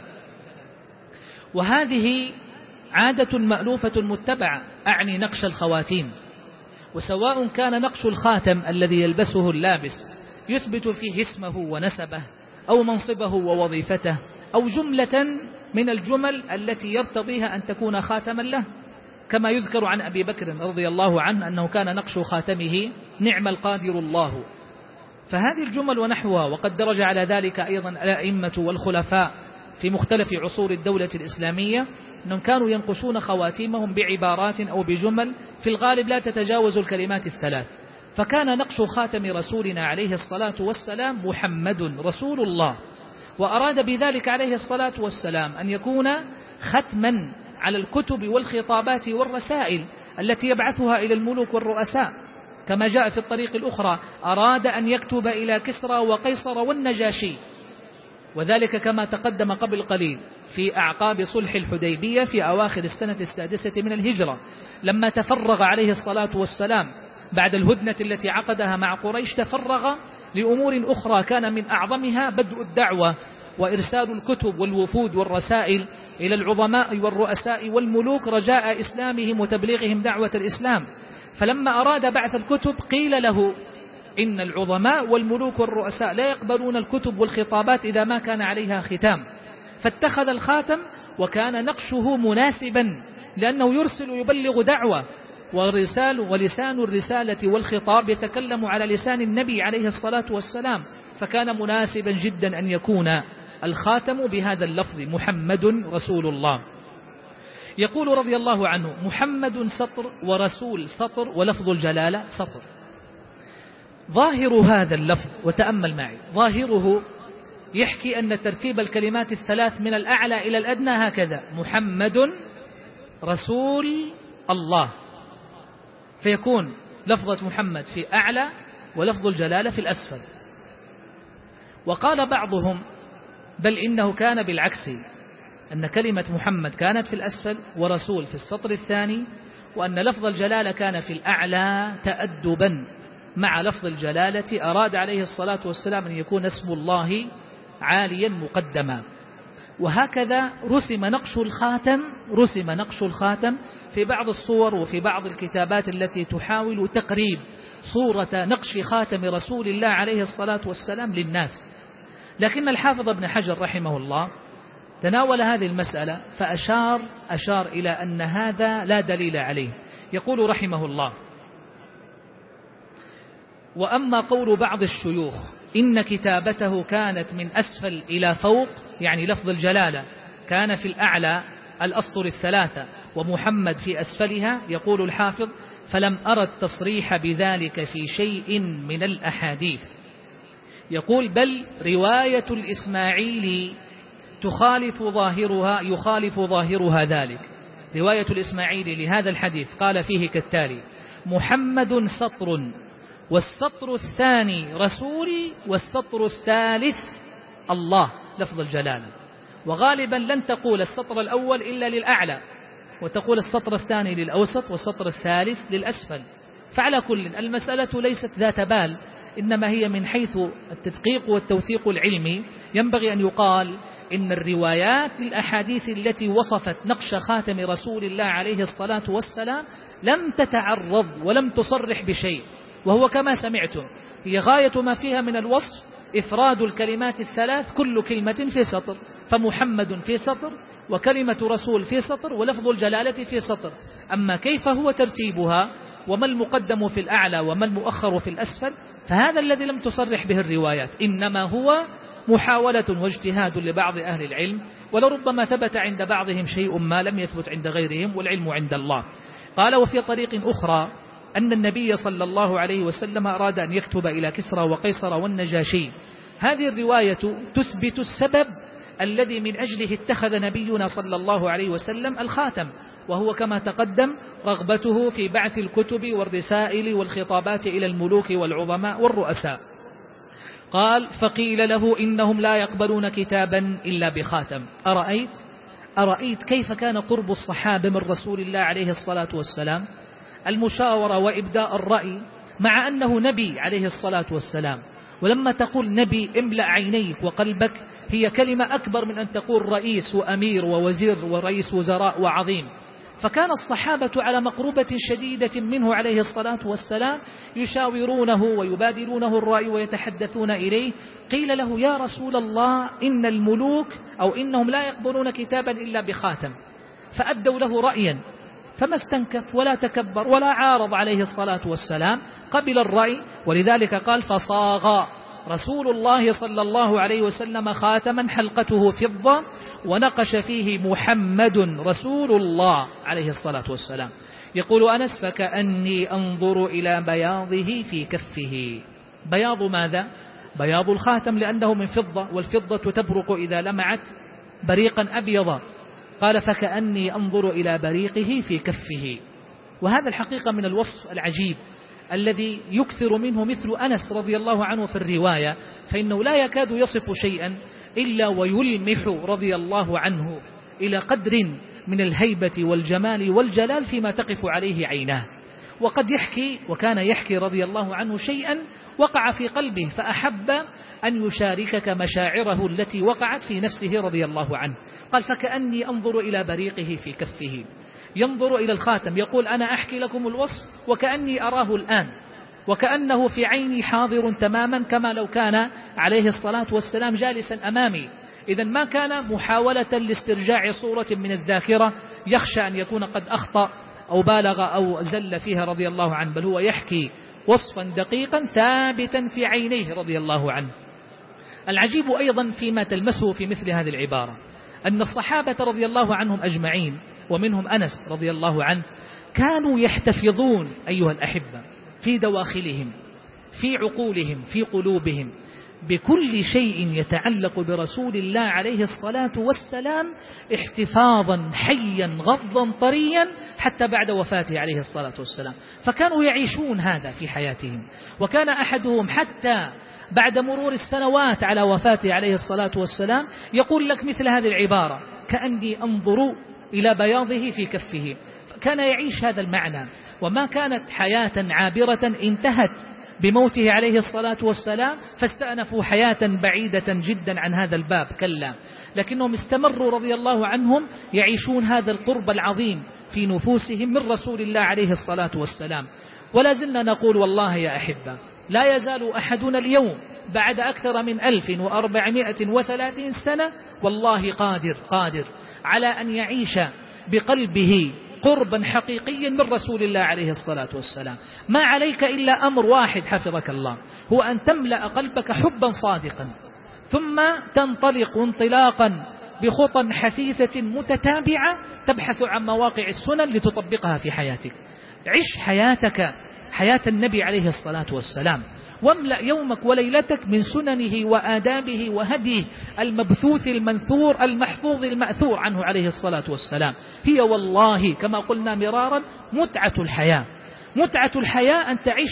وهذه عادة مألوفة متبعة، أعني نقش الخواتيم، وسواء كان نقش الخاتم الذي يلبسه اللابس يثبت فيه اسمه ونسبه أو منصبه ووظيفته، أو جملة من الجمل التي يرتضيها أن تكون خاتما له، كما يذكر عن أبي بكر رضي الله عنه أنه كان نقش خاتمه نعم القادر الله. فهذه الجمل ونحوها، وقد درج على ذلك أيضا الأئمة والخلفاء في مختلف عصور الدولة الإسلامية، أنهم كانوا ينقشون خواتيمهم بعبارات أو بجمل في الغالب لا تتجاوز الكلمات 3. فكان نقش خاتم رسولنا عليه الصلاة والسلام محمد رسول الله، وأراد بذلك عليه الصلاة والسلام أن يكون ختما على الكتب والخطابات والرسائل التي يبعثها إلى الملوك والرؤساء، كما جاء في الطريق الأخرى: أراد أن يكتب إلى كسرى وقيصر والنجاشي، وذلك كما تقدم قبل قليل في أعقاب صلح الحديبية في أواخر السنة 6 من الهجرة، لما تفرغ عليه الصلاة والسلام بعد الهدنة التي عقدها مع قريش، تفرغ لأمور أخرى كان من أعظمها بدء الدعوة وإرسال الكتب والوفود والرسائل إلى العظماء والرؤساء والملوك رجاء إسلامهم وتبليغهم دعوة الإسلام. فلما أراد بعث الكتب قيل له إن العظماء والملوك والرؤساء لا يقبلون الكتب والخطابات إذا ما كان عليها ختام، فاتخذ الخاتم، وكان نقشه مناسبا لأنه يرسل يبلغ دعوة، ولسان الرسالة والخطاب يتكلم على لسان النبي عليه الصلاة والسلام، فكان مناسبا جدا أن يكون الخاتم بهذا اللفظ: محمد رسول الله. يقول رضي الله عنه: محمد سطر ورسول سطر ولفظ الجلالة سطر. ظاهر هذا اللفظ، وتأمل معي، ظاهره يحكي أن ترتيب الكلمات 3 من الأعلى إلى الأدنى هكذا: محمد رسول الله، فيكون لفظة محمد في أعلى ولفظ الجلالة في الأسفل. وقال بعضهم: بل إنه كان بالعكس، أن كلمة محمد كانت في الأسفل ورسول في السطر الثاني، وأن لفظ الجلالة كان في الأعلى تأدبا مع لفظ الجلالة، أراد عليه الصلاة والسلام أن يكون اسم الله عاليا مقدما. وهكذا رسم نقش الخاتم في بعض الصور وفي بعض الكتابات التي تحاول تقريب صورة نقش خاتم رسول الله عليه الصلاة والسلام للناس. لكن الحافظ ابن حجر رحمه الله تناول هذه المسألة فأشار إلى أن هذا لا دليل عليه. يقول رحمه الله: وأما قول بعض الشيوخ إن كتابته كانت من أسفل إلى فوق، يعني لفظ الجلالة كان في الأعلى الأسطر الثلاثة ومحمد في أسفلها، يقول الحافظ: فلم أرى التصريح بذلك في شيء من الأحاديث. يقول: بل رواية الإسماعيلي يخالف ظاهرها ذلك. رواية الإسماعيلي لهذا الحديث قال فيه كالتالي: محمد سطر، والسطر الثاني رسولي، والسطر الثالث الله، لفظ الجلالة. وغالبا لن تقول السطر الأول إلا للأعلى، وتقول السطر الثاني للأوسط، والسطر الثالث للأسفل. فعلى كل المسألة ليست ذات بال، إنما هي من حيث التدقيق والتوثيق العلمي. ينبغي أن يقال إن الروايات الأحاديث التي وصفت نقش خاتم رسول الله عليه الصلاة والسلام لم تتعرض ولم تصرح بشيء، وهو كما سمعتم هي غاية ما فيها من الوصف إفراد الكلمات الثلاث، كل كلمة في سطر، فمحمد في سطر، وكلمة رسول في سطر، ولفظ الجلالة في سطر. أما كيف هو ترتيبها وما المقدم في الأعلى وما المؤخر في الأسفل، فهذا الذي لم تصرح به الروايات، إنما هو محاولة واجتهاد لبعض أهل العلم، ولربما ثبت عند بعضهم شيء ما لم يثبت عند غيرهم، والعلم عند الله. قال: وفي طريق أخرى أن النبي صلى الله عليه وسلم أراد أن يكتب إلى كسرى وقيصر والنجاشي. هذه الرواية تثبت السبب الذي من أجله اتخذ نبينا صلى الله عليه وسلم الخاتم، وهو كما تقدم رغبته في بعث الكتب والرسائل والخطابات إلى الملوك والعظماء والرؤساء. قال: فقيل له إنهم لا يقبلون كتابا إلا بخاتم. أرأيت كيف كان قرب الصحابة من رسول الله عليه الصلاة والسلام، المشاورة وإبداء الرأي، مع أنه نبي عليه الصلاة والسلام. ولما تقول نبي املأ عينيك وقلبك، هي كلمة أكبر من أن تقول رئيس وأمير ووزير ورئيس وزراء وعظيم. فكان الصحابة على مقربة شديدة منه عليه الصلاة والسلام، يشاورونه ويبادلونه الرأي ويتحدثون إليه. قيل له: يا رسول الله، إن الملوك أو إنهم لا يقبلون كتابا إلا بخاتم. فأدوا له رأيا، فما استنكف ولا تكبر ولا عارض عليه الصلاة والسلام، قبل الرأي. ولذلك قال: فصاغ رسول الله صلى الله عليه وسلم خاتما حلقته فضة ونقش فيه محمد رسول الله عليه الصلاة والسلام. يقول أنس: فكأني أنظر إلى بياضه في كفه. بياض ماذا؟ بياض الخاتم، لأنه من فضة، والفضة تبرق إذا لمعت بريقا أبيضا. قال: فكأني أنظر إلى بريقه في كفه. وهذا الحقيقة من الوصف العجيب الذي يكثر منه مثل أنس رضي الله عنه في الرواية، فإنه لا يكاد يصف شيئا إلا ويلمح رضي الله عنه إلى قدر من الهيبة والجمال والجلال فيما تقف عليه عيناه. وقد وكان يحكي رضي الله عنه شيئا وقع في قلبه، فأحب أن يشاركك مشاعره التي وقعت في نفسه رضي الله عنه. قال: فكأني أنظر إلى بريقه في كفه. ينظر إلى الخاتم، يقول: أنا أحكي لكم الوصف وكأني أراه الآن، وكأنه في عيني حاضر تماما، كما لو كان عليه الصلاة والسلام جالسا أمامي. إذن ما كان محاولة لاسترجاع صورة من الذاكرة يخشى أن يكون قد أخطأ أو بالغ أو زل فيها رضي الله عنه، بل هو يحكي وصفا دقيقا ثابتا في عينيه رضي الله عنه. العجيب أيضا فيما تلمسه في مثل هذه العبارة أن الصحابة رضي الله عنهم أجمعين، ومنهم أنس رضي الله عنه، كانوا يحتفظون أيها الأحبة في دواخلهم، في عقولهم، في قلوبهم، بكل شيء يتعلق برسول الله عليه الصلاة والسلام احتفاظا حيا غضا طريا حتى بعد وفاته عليه الصلاة والسلام. فكانوا يعيشون هذا في حياتهم. وكان أحدهم حتى بعد مرور السنوات على وفاته عليه الصلاة والسلام يقول لك مثل هذه العبارة: كأني أنظر إلى بياضه في كفه. كان يعيش هذا المعنى، وما كانت حياة عابرة انتهت بموته عليه الصلاة والسلام فاستأنفوا حياة بعيدة جدا عن هذا الباب، كلا، لكنهم استمروا رضي الله عنهم يعيشون هذا القرب العظيم في نفوسهم من رسول الله عليه الصلاة والسلام. ولا زلنا نقول والله يا أحبة لا يزال أحدنا اليوم بعد أكثر من 1430 سنة والله قادر على أن يعيش بقلبه قربا حقيقيا من رسول الله عليه الصلاة والسلام. ما عليك إلا أمر واحد حفظك الله، هو أن تملأ قلبك حبا صادقا، ثم تنطلق انطلاقا بخطى حثيثة متتابعة تبحث عن مواقع السنن لتطبقها في حياتك. عش حياتك حياة النبي عليه الصلاة والسلام، واملأ يومك وليلتك من سننه وآدابه وهديه المبثوث المنثور المحفوظ المأثور عنه عليه الصلاة والسلام. هي والله كما قلنا مرارا متعة الحياة. متعة الحياة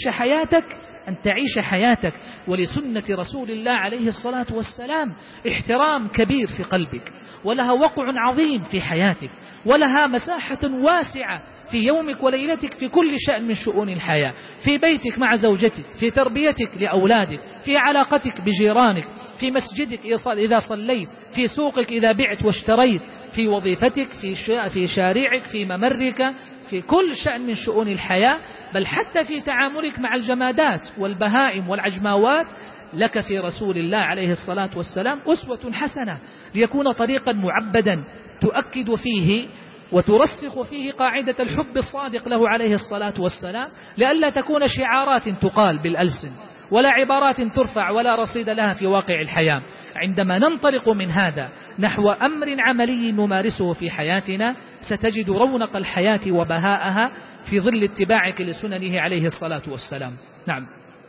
أن تعيش حياتك ولسنة رسول الله عليه الصلاة والسلام احترام كبير في قلبك، ولها وقع عظيم في حياتك، ولها مساحة واسعة في يومك وليلتك في كل شأن من شؤون الحياة، في بيتك مع زوجتك، في تربيتك لأولادك، في علاقتك بجيرانك، في مسجدك إذا صليت، في سوقك إذا بعت واشتريت، في وظيفتك، في شارعك، في ممرك، في كل شأن من شؤون الحياة، بل حتى في تعاملك مع الجمادات والبهائم والعجماوات. لك في رسول الله عليه الصلاة والسلام أسوة حسنة، ليكون طريقا معبدا تؤكد فيه وترسخ فيه قاعدة الحب الصادق له عليه الصلاة والسلام، لئلا تكون شعارات تقال بالألسن ولا عبارات ترفع ولا رصيد لها في واقع الحياة. عندما ننطلق من هذا نحو أمر عملي نمارسه في حياتنا ستجد رونق الحياة وبهاءها في ظل اتباعك لسننه عليه الصلاة والسلام. نعم.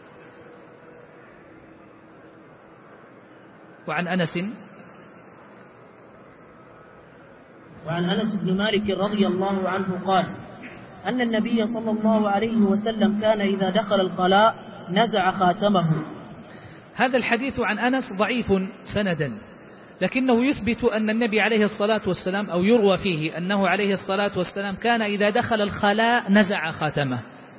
وعن أنس بن مالك رضي الله عنه قال أن النبي صلى الله عليه وسلم كان إذا دخل الخلاء نزع خاتمه. هذا الحديث عن أنس ضعيف سندا، لكنه يثبت أن النبي عليه الصلاة والسلام أو يروى فيه أنه عليه الصلاة والسلام كان إذا دخل الخلاء نزع خاتمه.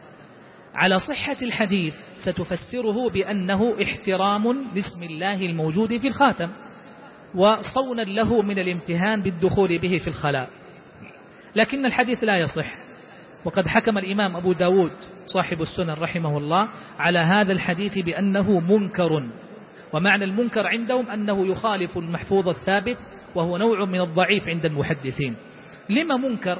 على صحة الحديث ستفسره بأنه احترام لاسم الله الموجود في الخاتم، وصونا له من الامتهان بالدخول به في الخلاء، لكن الحديث لا يصح. وقد حكم الإمام أبو داود صاحب السنن رحمه الله على هذا الحديث بأنه منكر، ومعنى المنكر عندهم أنه يخالف المحفوظ الثابت، وهو نوع من الضعيف عند المحدثين. لما منكر؟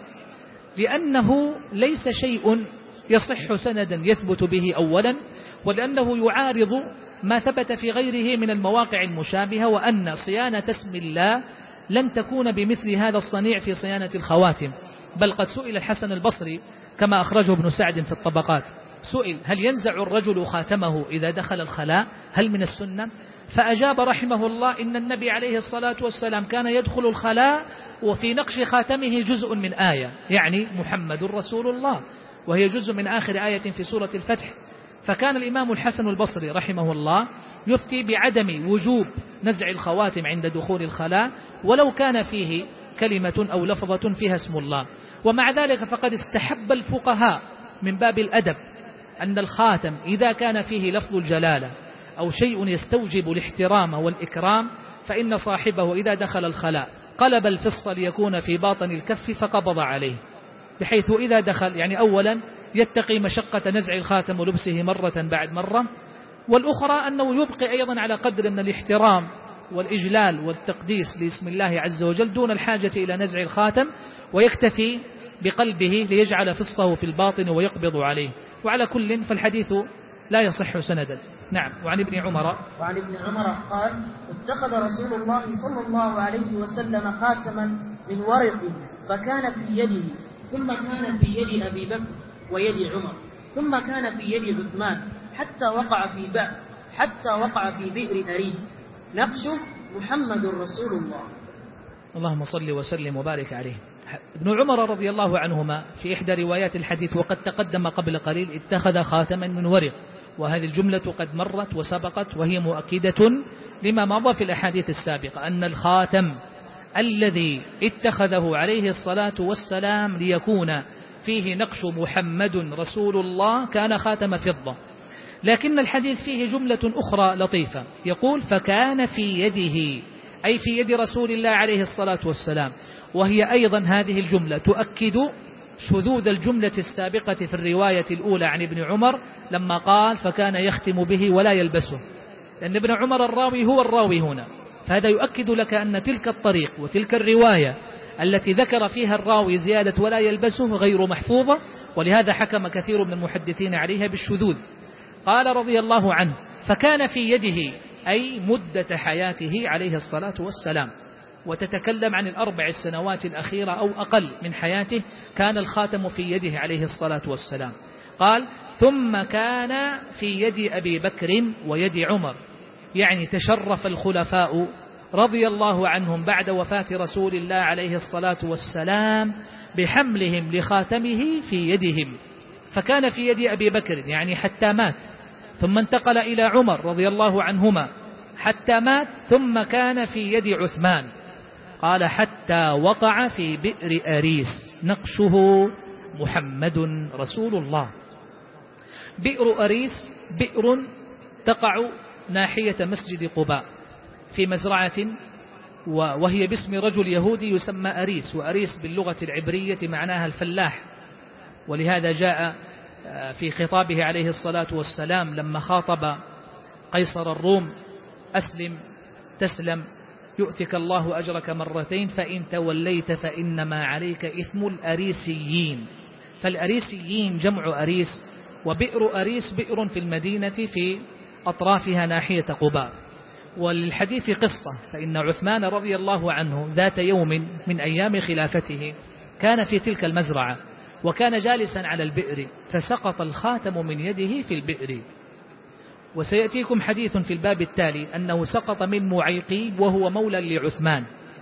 لأنه ليس شيء يصح سندا يثبت به أولا، ولأنه يعارض ما ثبت في غيره من المواقع المشابهة، وأن صيانة اسم الله لن تكون بمثل هذا الصنيع في صيانة الخواتم. بل قد سئل الحسن البصري كما أخرجه ابن سعد في الطبقات، سئل هل ينزع الرجل خاتمه إذا دخل الخلاء، هل من السنة؟ فأجاب رحمه الله إن النبي عليه الصلاة والسلام كان يدخل الخلاء وفي نقش خاتمه جزء من آية، يعني محمد رسول الله، وهي جزء من آخر آية في سورة الفتح. فكان الإمام الحسن البصري رحمه الله يفتي بعدم وجوب نزع الخواتم عند دخول الخلاء ولو كان فيه كلمة أو لفظة فيها اسم الله. ومع ذلك فقد استحب الفقهاء من باب الأدب أن الخاتم إذا كان فيه لفظ الجلالة أو شيء يستوجب الاحترام والإكرام، فإن صاحبه إذا دخل الخلاء قلب الفص ليكون في باطن الكف فقبض عليه، بحيث إذا دخل يعني أولا يتقي مشقة نزع الخاتم ولبسه مرة بعد مرة، والأخرى أنه يبقي أيضا على قدر من الاحترام والإجلال والتقديس لاسم الله عز وجل دون الحاجة إلى نزع الخاتم، ويكتفي بقلبه ليجعل فصه في الباطن ويقبض عليه. وعلى كل فالحديث لا يصح سندا. نعم. وعن ابن عمر قال اتخذ رسول الله صلى الله عليه وسلم خاتما من ورق فكان في يده، ثم كان في يد أبي بكر ويد عمر، ثم كان في يد عثمان، حتى وقع في بئر أريس، نقشه محمد رسول الله. اللهم صل وسلم وبارك عليه. ابن عمر رضي الله عنهما في إحدى روايات الحديث وقد تقدم قبل قليل اتخذ خاتما من ورق، وهذه الجملة قد مرت وسبقت وهي مؤكدة لما مضى في الأحاديث السابقة، أن الخاتم الذي اتخذه عليه الصلاة والسلام ليكون فيه نقش محمد رسول الله كان خاتم فضة. لكن الحديث فيه جملة أخرى لطيفة، يقول فكان في يده، أي في يد رسول الله عليه الصلاة والسلام، وهي أيضا هذه الجملة تؤكد شذوذ الجملة السابقة في الرواية الأولى عن ابن عمر لما قال فكان يختم به ولا يلبسه، لأن ابن عمر الراوي هو الراوي هنا، فهذا يؤكد لك أن تلك الطريق وتلك الرواية التي ذكر فيها الراوي زيادة ولا يلبسه غير محفوظة، ولهذا حكم كثير من المحدثين عليها بالشذوذ. قال رضي الله عنه فكان في يده، أي مدة حياته عليه الصلاة والسلام، وتتكلم عن 4 سنوات الأخيرة أو أقل من حياته كان الخاتم في يده عليه الصلاة والسلام. قال ثم كان في يد أبي بكر ويد عمر، يعني تشرف الخلفاء رضي الله عنهم بعد وفاة رسول الله عليه الصلاة والسلام بحملهم لخاتمه في يدهم. فكان في يد أبي بكر يعني حتى مات، ثم انتقل إلى عمر رضي الله عنهما حتى مات، ثم كان في يد عثمان. قال حتى وقع في بئر أريس نقشه محمد رسول الله. بئر أريس بئر تقع ناحية مسجد قباء في مزرعة، وهي باسم رجل يهودي يسمى أريس، وأريس باللغة العبرية معناها الفلاح، ولهذا جاء في خطابه عليه الصلاة والسلام لما خاطب قيصر الروم أسلم تسلم يؤتك الله أجرك مرتين فإن توليت فإنما عليك إثم الأريسيين. فالأريسيين جمع أريس، وبئر أريس بئر في المدينة في أطرافها ناحية قباء. وللحديث قصة، فإن عثمان رضي الله عنه ذات يوم من أيام خلافته كان في تلك المزرعة وكان جالسا على البئر، فسقط الخاتم من يده في البئر. وسيأتيكم حديث في الباب التالي أنه سقط من معيقيب وهو مولى لعثمان.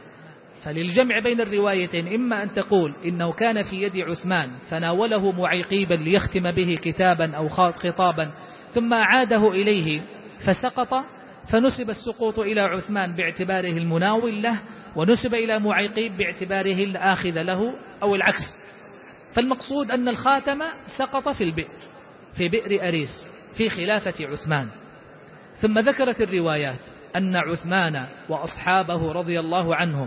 فللجمع بين الروايتين إما أن تقول إنه كان في يد عثمان فناوله معيقيبا ليختم به كتابا أو خطابا ثم أعاده إليه فسقط، فنسب السقوط إلى عثمان باعتباره المناول له، ونسب إلى معيقيب باعتباره الآخذ له، أو العكس. فالمقصود أن الخاتم سقط في البئر، في بئر أريس في خلافة عثمان. ثم ذكرت الروايات أن عثمان وأصحابه رضي الله عنهم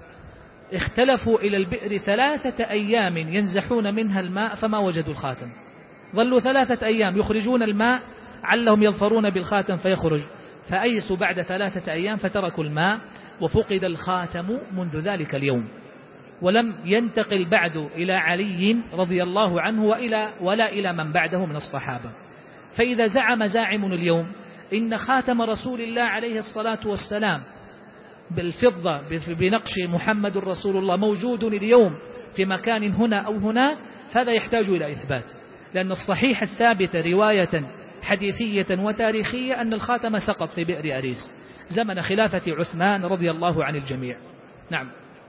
اختلفوا إلى البئر 3 أيام ينزحون منها الماء فما وجدوا الخاتم. ظلوا 3 أيام يخرجون الماء علهم يظفرون بالخاتم فيخرج، فأيسوا بعد 3 أيام فتركوا الماء، وفقد الخاتم منذ ذلك اليوم، ولم ينتقل بعد إلى علي رضي الله عنه ولا إلى من بعده من الصحابة. فإذا زعم زاعم اليوم إن خاتم رسول الله عليه الصلاة والسلام بالفضة بنقش محمد رسول الله موجود اليوم في مكان هنا أو هنا، فهذا يحتاج إلى إثبات، لأن الصحيح الثابت رواية حديثية وتاريخية أن الخاتم سقط في بئر أريس زمن خلافة عثمان رضي الله عن الجميع. نعم.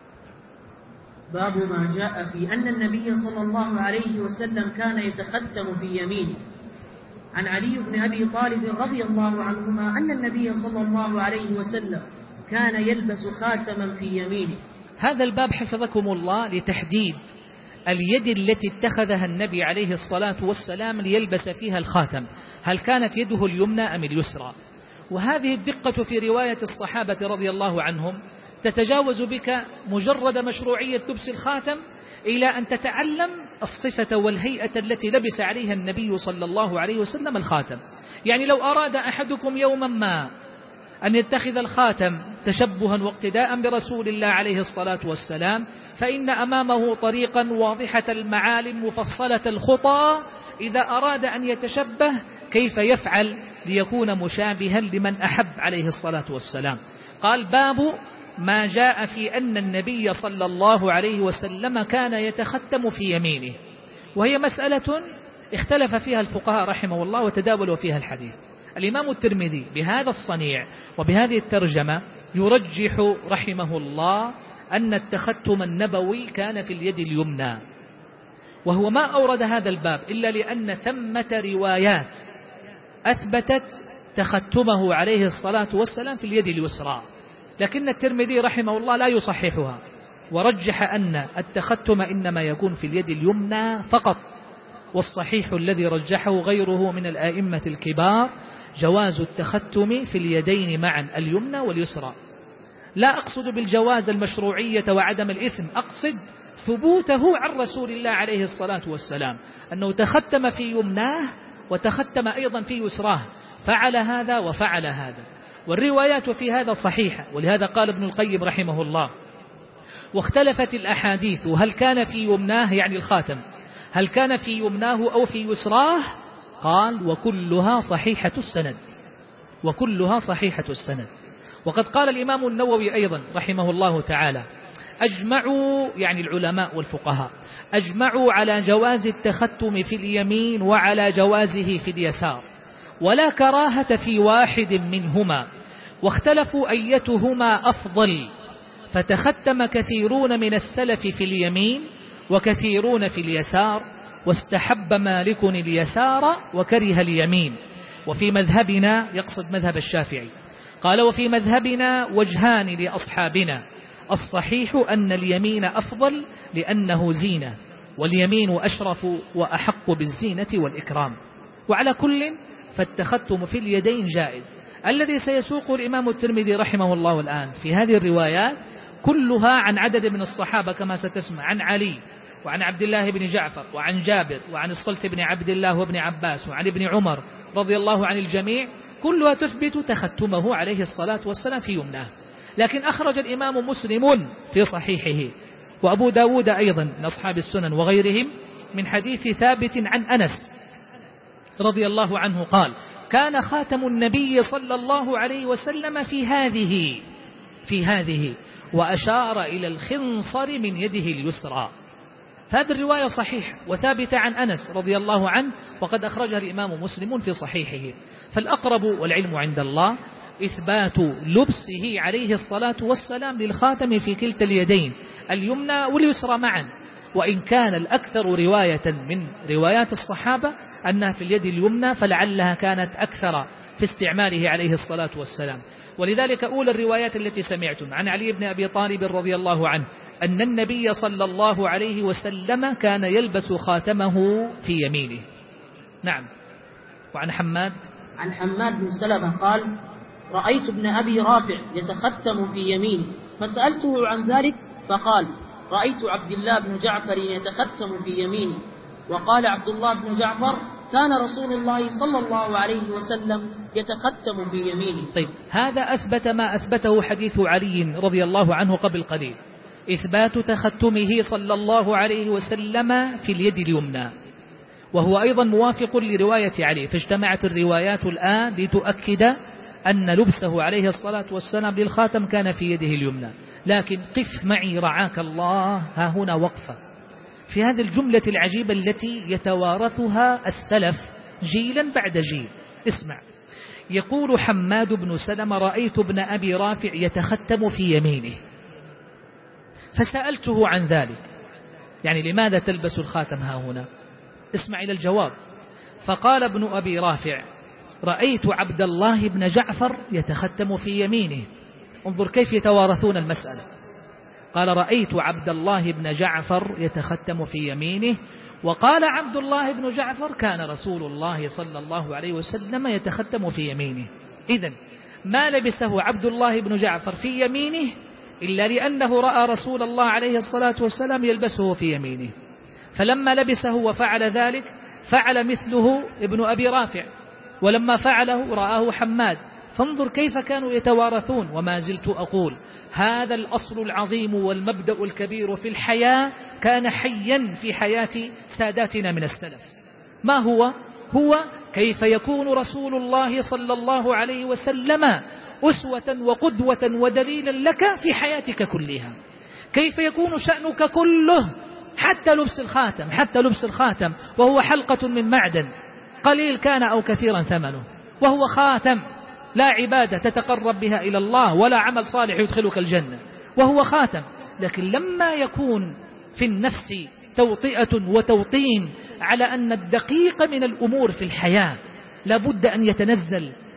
باب ما جاء في أن النبي صلى الله عليه وسلم كان يتختم في يمينه. عن علي بن أبي طالب رضي الله عنهما أن النبي صلى الله عليه وسلم كان يلبس خاتما في يمينه. هذا الباب حفظكم الله لتحديد اليد التي اتخذها النبي عليه الصلاة والسلام ليلبس فيها الخاتم، هل كانت يده اليمنى أم اليسرى؟ وهذه الدقة في رواية الصحابة رضي الله عنهم تتجاوز بك مجرد مشروعية لبس الخاتم إلى أن تتعلم الصفة والهيئة التي لبس عليها النبي صلى الله عليه وسلم الخاتم. يعني لو أراد أحدكم يوما ما أن يتخذ الخاتم تشبها واقتداء برسول الله عليه الصلاة والسلام، فإن أمامه طريقا واضحة المعالم مفصلة الخطى، إذا أراد أن يتشبه كيف يفعل ليكون مشابها لمن أحب عليه الصلاة والسلام. قال باب ما جاء في أن النبي صلى الله عليه وسلم كان يتختم في يمينه، وهي مسألة اختلف فيها الفقهاء رحمه الله وتداولوا فيها الحديث. الإمام الترمذي بهذا الصنيع وبهذه الترجمة يرجح رحمه الله أن التختم النبوي كان في اليد اليمنى، وهو ما أورد هذا الباب إلا لأن ثمة روايات أثبتت تختمه عليه الصلاة والسلام في اليد اليسرى، لكن الترمذي رحمه الله لا يصححها، ورجح أن التختم إنما يكون في اليد اليمنى فقط. والصحيح الذي رجحه غيره من الآئمة الكبار جواز التختم في اليدين معا، اليمنى واليسرى. لا أقصد بالجواز المشروعية وعدم الإثم، أقصد ثبوته عن رسول الله عليه الصلاة والسلام أنه تختم في يمناه وتختم أيضا في يسراه، فعل هذا وفعل هذا، والروايات في هذا صحيحة. ولهذا قال ابن القيم رحمه الله: واختلفت الأحاديث هل كان في يمناه، يعني الخاتم، هل كان في يمناه أو في يسراه؟ قال: وكلها صحيحة السند، وكلها صحيحة السند. وقد قال الإمام النووي أيضا رحمه الله تعالى: أجمعوا، يعني العلماء والفقهاء، أجمعوا على جواز التختم في اليمين وعلى جوازه في اليسار، ولا كراهة في واحد منهما، واختلفوا أيتهما أفضل، فتختم كثيرون من السلف في اليمين وكثيرون في اليسار، واستحب مالك اليسار وكره اليمين. وفي مذهبنا، يقصد مذهب الشافعي، قال: وفي مذهبنا وجهان لأصحابنا، الصحيح أن اليمين أفضل لأنه زينة، واليمين أشرف وأحق بالزينة والإكرام. وعلى كل فالتختم في اليدين جائز. الذي سيسوق الإمام الترمذي رحمه الله الآن في هذه الروايات كلها عن عدد من الصحابة كما ستسمع، عن علي وعن عبد الله بن جعفر وعن جابر وعن الصلت بن عبد الله وابن عباس وعن ابن عمر رضي الله عن الجميع، كلها تثبت تختمه عليه الصلاة والسلام في يمناه. لكن أخرج الإمام مسلم في صحيحه وأبو داود أيضا من أصحاب السنن وغيرهم من حديث ثابت عن أنس رضي الله عنه قال: كان خاتم النبي صلى الله عليه وسلم في هذه وأشار إلى الخنصر من يده اليسرى. فهذه الرواية صحيحة وثابتة عن أنس رضي الله عنه، وقد أخرجها الإمام مسلم في صحيحه. فالأقرب والعلم عند الله إثبات لبسه عليه الصلاة والسلام للخاتم في كلتا اليدين، اليمنى واليسرى معا، وإن كان الأكثر رواية من روايات الصحابة أنها في اليد اليمنى، فلعلها كانت أكثر في استعماله عليه الصلاة والسلام. ولذلك أولى الروايات التي سمعتم عن علي بن أبي طالب رضي الله عنه أن النبي صلى الله عليه وسلم كان يلبس خاتمه في يمينه. نعم. وعن حماد بن سلمة قال: رأيت ابن أبي رافع يتختم في يمينه، فسألته عن ذلك فقال: رأيت عبد الله بن جعفر يتختم في يمينه. وقال عبد الله بن جعفر: كان رسول الله صلى الله عليه وسلم يتختم في يمينه. طيب، هذا أثبت ما أثبته حديث علي رضي الله عنه قبل قليل، إثبات تختمه صلى الله عليه وسلم في اليد اليمنى، وهو أيضا موافق لرواية علي. فاجتمعت الروايات الآن لتؤكد أن لبسه عليه الصلاة والسلام للخاتم كان في يده اليمنى. لكن قف معي رعاك الله ها هنا وقفة في هذه الجملة العجيبة التي يتوارثها السلف جيلا بعد جيل. اسمع، يقول حماد بن سلمة: رأيت ابن أبي رافع يتختم في يمينه، فسألته عن ذلك، يعني لماذا تلبس الخاتم ها هنا؟ اسمع إلى الجواب. فقال ابن أبي رافع: رأيت عبد الله بن جعفر يتختم في يمينه. انظر كيف يتوارثون المسألة. قال: رأيت عبد الله بن جعفر يتختم في يمينه، وقال عبد الله بن جعفر: كان رسول الله صلى الله عليه وسلم يتختم في يمينه. إذن ما لبسه عبد الله بن جعفر في يمينه إلا لأنه رأى رسول الله عليه الصلاة والسلام يلبسه في يمينه، فلما لبسه وفعل ذلك فعل مثله ابن أبي رافع، ولما فعله رآه حماد. فانظر كيف كانوا يتوارثون. وما زلت أقول هذا الأصل العظيم والمبدأ الكبير في الحياة كان حيا في حياة ساداتنا من السلف. ما هو كيف يكون رسول الله صلى الله عليه وسلم أسوة وقدوة ودليلا لك في حياتك كلها، كيف يكون شأنك كله، حتى لبس الخاتم وهو حلقة من معدن قليل كان أو كثيرا ثمنه، وهو خاتم، لا عبادة تتقرب بها إلى الله ولا عمل صالح يدخلك الجنة، وهو خاتم. لكن لما يكون في النفس توطئة وتوطين على أن الدقيق من الأمور في الحياة لابد أن يتنزل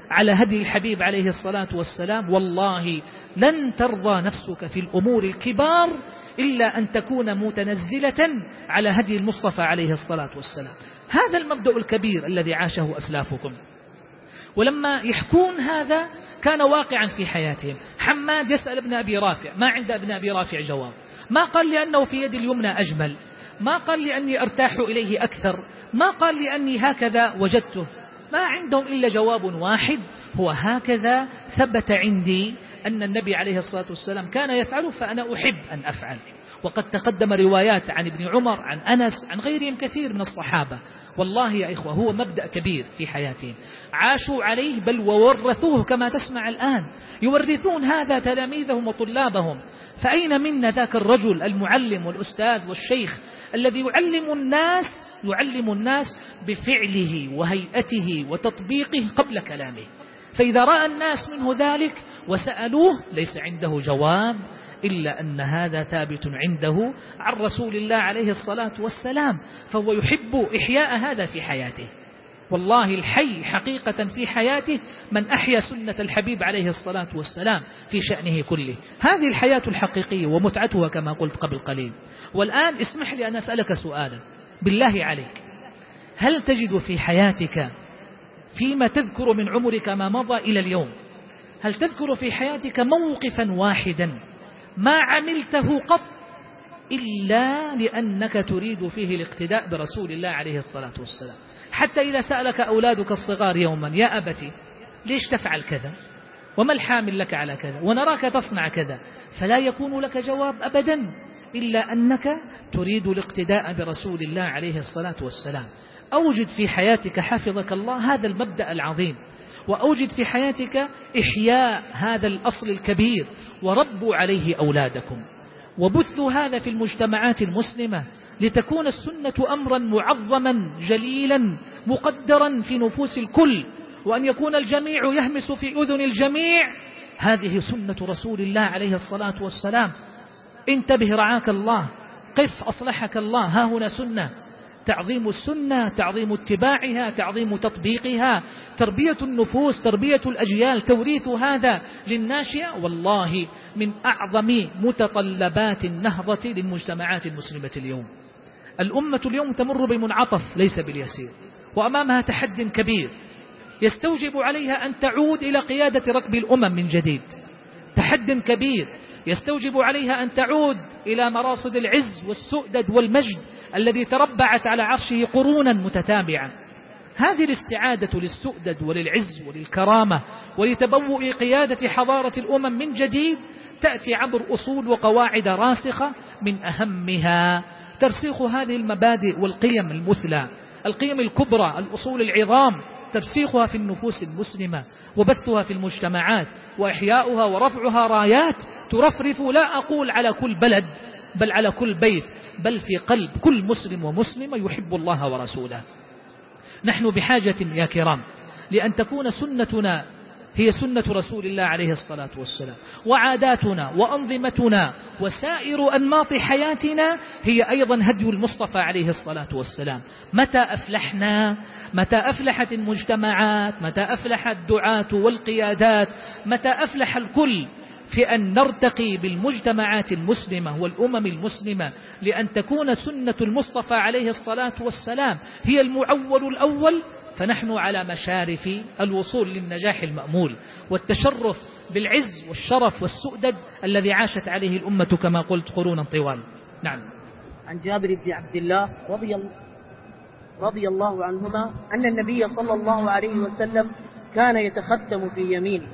على هدي الحبيب عليه الصلاة والسلام والله لن ترضى نفسك في الأمور الكبار إلا أن تكون متنزلة على هدي المصطفى عليه الصلاة والسلام. هذا المبدأ الكبير الذي عاشه أسلافكم، ولما يحكون هذا كان واقعا في حياتهم. حماد يسأل ابن أبي رافع، ما عند ابن أبي رافع جواب، ما قال لأنه في يد اليمنى أجمل، ما قال لأني أرتاح إليه أكثر، ما قال لأني هكذا وجدته، ما عندهم إلا جواب واحد، هو هكذا ثبت عندي أن النبي عليه الصلاة والسلام كان يفعله فأنا أحب أن أفعل. وقد تقدم روايات عن ابن عمر، عن أنس، عن غيرهم كثير من الصحابة. والله يا إخوة هو مبدأ كبير في حياتهم، عاشوا عليه بل وورثوه كما تسمع الآن، يورثون هذا تلاميذهم وطلابهم. فأين منا ذاك الرجل المعلم والأستاذ والشيخ الذي يعلم الناس بفعله وهيئته وتطبيقه قبل كلامه؟ فإذا رأى الناس منه ذلك وسألوه ليس عنده جواب إلا أن هذا ثابت عنده عن رسول الله عليه الصلاة والسلام، فهو يحب إحياء هذا في حياته. والله الحي حقيقة في حياته من أحيا سنة الحبيب عليه الصلاة والسلام في شأنه كله. هذه الحياة الحقيقية ومتعتها كما قلت قبل قليل. والآن اسمح لي أن أسألك سؤالا بالله عليك، هل تجد في حياتك فيما تذكر من عمرك ما مضى إلى اليوم، هل تذكر في حياتك موقفا واحدا ما عملته قط إلا لأنك تريد فيه الاقتداء برسول الله عليه الصلاة والسلام؟ حتى إذا سألك أولادك الصغار يوما يا أبتي ليش تفعل كذا، وما الحامل لك على كذا، ونراك تصنع كذا، فلا يكون لك جواب أبدا إلا أنك تريد الاقتداء برسول الله عليه الصلاة والسلام. أوجد في حياتك حفظك الله هذا المبدأ العظيم، وأوجد في حياتك إحياء هذا الأصل الكبير، وربوا عليه أولادكم، وبثوا هذا في المجتمعات المسلمة لتكون السنة أمرا معظما جليلا مقدرا في نفوس الكل، وأن يكون الجميع يهمس في أذن الجميع هذه سنة رسول الله عليه الصلاة والسلام. انتبه رعاك الله، قف أصلحك الله، ها هنا سنة. تعظيم السنة، تعظيم اتباعها، تعظيم تطبيقها، تربية النفوس، تربية الأجيال، توريث هذا للناشئة، والله من أعظم متطلبات النهضة للمجتمعات المسلمة اليوم. الأمة اليوم تمر بمنعطف ليس باليسير، وأمامها تحد كبير يستوجب عليها أن تعود إلى قيادة ركب الأمم من جديد. تحد كبير يستوجب عليها أن تعود إلى مراصد العز والسؤدد والمجد الذي تربعت على عرشه قرونا متتابعة. هذه الاستعادة للسؤدد وللعز وللكرامة ولتبوء قيادة حضارة الأمم من جديد تأتي عبر أصول وقواعد راسخة، من أهمها ترسيخ هذه المبادئ والقيم المثلى، القيم الكبرى، الأصول العظام، ترسيخها في النفوس المسلمة وبثها في المجتمعات وإحياؤها ورفعها رايات ترفرف، لا أقول على كل بلد بل على كل بيت، بل في قلب كل مسلم ومسلمة يحب الله ورسوله. نحن بحاجة يا كرام لأن تكون سنتنا هي سنة رسول الله عليه الصلاة والسلام، وعاداتنا وأنظمتنا وسائر أنماط حياتنا هي أيضا هدي المصطفى عليه الصلاة والسلام. متى أفلحنا، متى أفلحت المجتمعات، متى أفلح الدعاة والقيادات، متى أفلح الكل في أن نرتقي بالمجتمعات المسلمة والأمم المسلمة لأن تكون سنة المصطفى عليه الصلاة والسلام هي المعول الأول، فنحن على مشارف الوصول للنجاح المأمول والتشرف بالعز والشرف والسؤدد الذي عاشت عليه الأمة كما قلت قرونا طوال. نعم. عن جابر بن عبد الله رضي الله عنهما أن النبي صلى الله عليه وسلم كان يتختم في يمينه.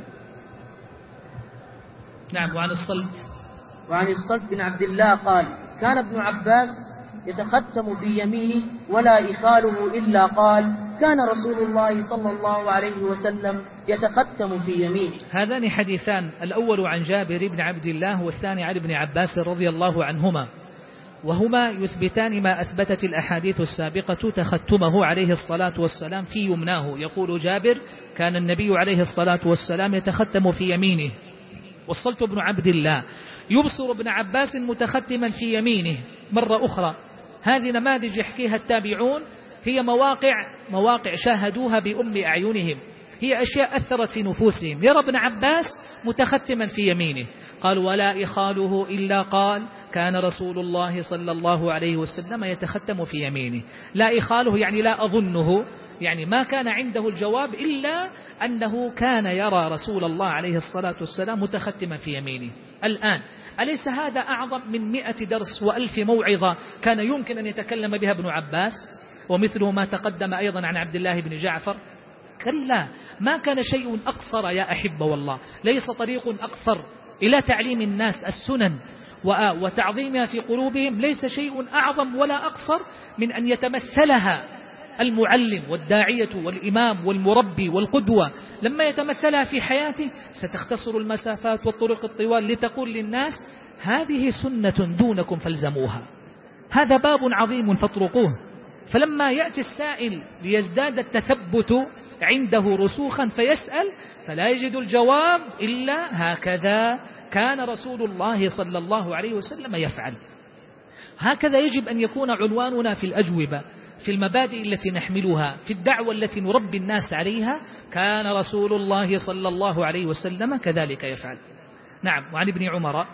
نعم. وعن الصلت بن عبد الله قال: كان ابن عباس يتختم في يمينه ولا إخاله إلا قال: كان رسول الله صلى الله عليه وسلم يتختم في يمينه. هذان حديثان، الأول عن جابر بن عبد الله والثاني عن ابن عباس رضي الله عنهما، وهما يثبتان ما أثبتت الأحاديث السابقة تختمه عليه الصلاة والسلام في يمناه. يقول جابر: كان النبي عليه الصلاة والسلام يتختم في يمينه. والصلت بن عبد الله يبصر ابن عباس متختما في يمينه مرة أخرى. هذه نماذج يحكيها التابعون، هي مواقع شاهدوها بأم أعينهم، هي أشياء أثرت في نفوسهم. يرى ابن عباس متختما في يمينه، قال ولا إخاله إلا قال كان رسول الله صلى الله عليه وسلم يتختم في يمينه. لا إخاله يعني لا أظنه، يعني ما كان عنده الجواب إلا أنه كان يرى رسول الله عليه الصلاة والسلام متختما في يمينه. الآن أليس هذا أعظم من 100 درس و1000 موعظة كان يمكن أن يتكلم بها ابن عباس، ومثله ما تقدم أيضا عن عبد الله بن جعفر؟ كلا، ما كان شيء أقصر يا أحب والله، ليس طريق أقصر إلى تعليم الناس السنن وتعظيمها في قلوبهم، ليس شيء أعظم ولا أقصر من أن يتمثلها المعلم والداعية والإمام والمربي والقدوة. لما يتمثلها في حياته ستختصر المسافات والطرق الطوال لتقول للناس هذه سنة دونكم فالزموها، هذا باب عظيم فاطرقوه. فلما يأتي السائل ليزداد التثبت عنده رسوخا فيسأل فلا يجد الجواب إلا هكذا كان رسول الله صلى الله عليه وسلم يفعل. هكذا يجب أن يكون عنواننا في الأجوبة، في المبادئ التي نحملها، في الدعوة التي نربي الناس عليها، كان رسول الله صلى الله عليه وسلم كذلك يفعل. نعم. وعن ابن عمر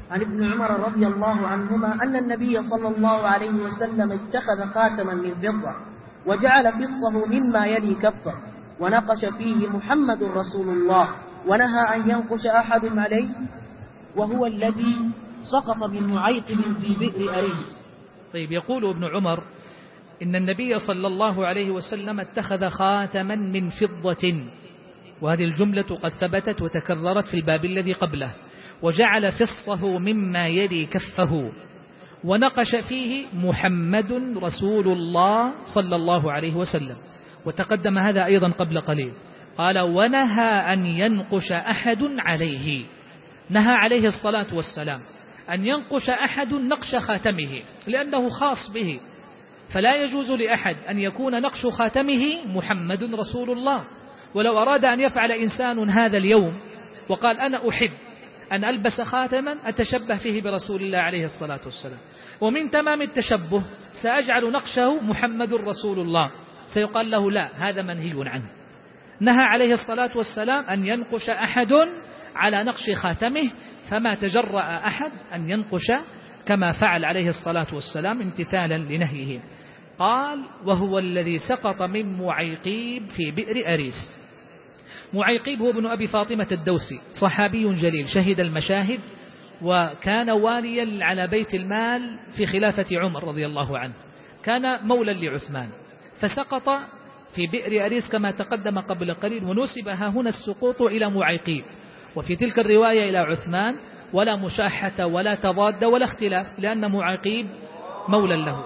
رضي الله عنهما أن النبي صلى الله عليه وسلم اتخذ خاتما من فضة وجعل فصه مما يلي كفه ونقش فيه محمد رسول الله، ونهى أن ينقش أحد عليه، وهو الذي سقط من معيقب في بئر أريس. طيب، يقول ابن عمر إن النبي صلى الله عليه وسلم اتخذ خاتما من فضة، وهذه الجملة قد ثبتت وتكررت في الباب الذي قبله، وجعل فصه مما يلي كفه ونقش فيه محمد رسول الله صلى الله عليه وسلم، وتقدم هذا أيضا قبل قليل. قال ونهى أن ينقش أحد عليه، نهى عليه الصلاة والسلام أن ينقش أحد نقش خاتمه لأنه خاص به، فلا يجوز لأحد أن يكون نقش خاتمه محمد رسول الله. ولو أراد أن يفعل إنسان هذا اليوم وقال أنا أحب أن ألبس خاتما أتشبه فيه برسول الله عليه الصلاة والسلام، ومن تمام التشبه سأجعل نقشه محمد رسول الله، سيقال له لا، هذا منهي عنه. نهى عليه الصلاة والسلام أن ينقش أحد على نقش خاتمه، فما تجرأ أحد أن ينقش كما فعل عليه الصلاة والسلام امتثالا لنهيه. قال وهو الذي سقط من معيقيب في بئر أريس. معيقيب هو ابن أبي فاطمة الدوسي، صحابي جليل شهد المشاهد، وكان واليا على بيت المال في خلافة عمر رضي الله عنه، كان مولا لعثمان، فسقط في بئر أريس كما تقدم قبل قليل، ونسب هنا السقوط إلى معيقيب، وفي تلك الرواية إلى عثمان، ولا مشاحة ولا تضاد ولا اختلاف، لأن معيقيب مولا له.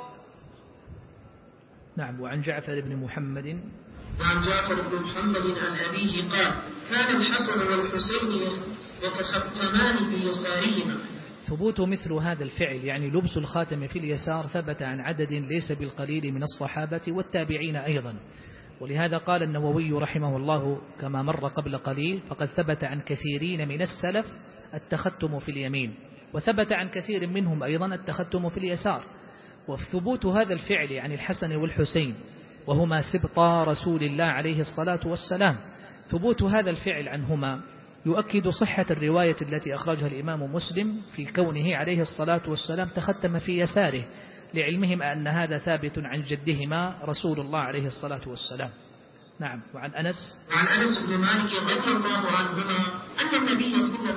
نعم. وعن جعفر بن محمد عن أبيه قال كان الحسن والحسين يتختمان بيسارهما. ثبوت مثل هذا الفعل يعني لبس الخاتم في اليسار ثبت عن عدد ليس بالقليل من الصحابة والتابعين أيضا، ولهذا قال النووي رحمه الله كما مر قبل قليل فقد ثبت عن كثيرين من السلف التختم في اليمين، وثبت عن كثير منهم أيضا التختم في اليسار. وثبوت هذا الفعل عن الحسن والحسين وهما سبطا رسول الله عليه الصلاة والسلام، ثبوت هذا الفعل عنهما يؤكد صحة الرواية التي أخرجها الإمام مسلم في كونه عليه الصلاة والسلام تختم في يساره، لعلمهم أن هذا ثابت عن جدهما رسول الله عليه الصلاة والسلام. نعم. وعن أنس بن مالك رضي الله عنهما أن النبي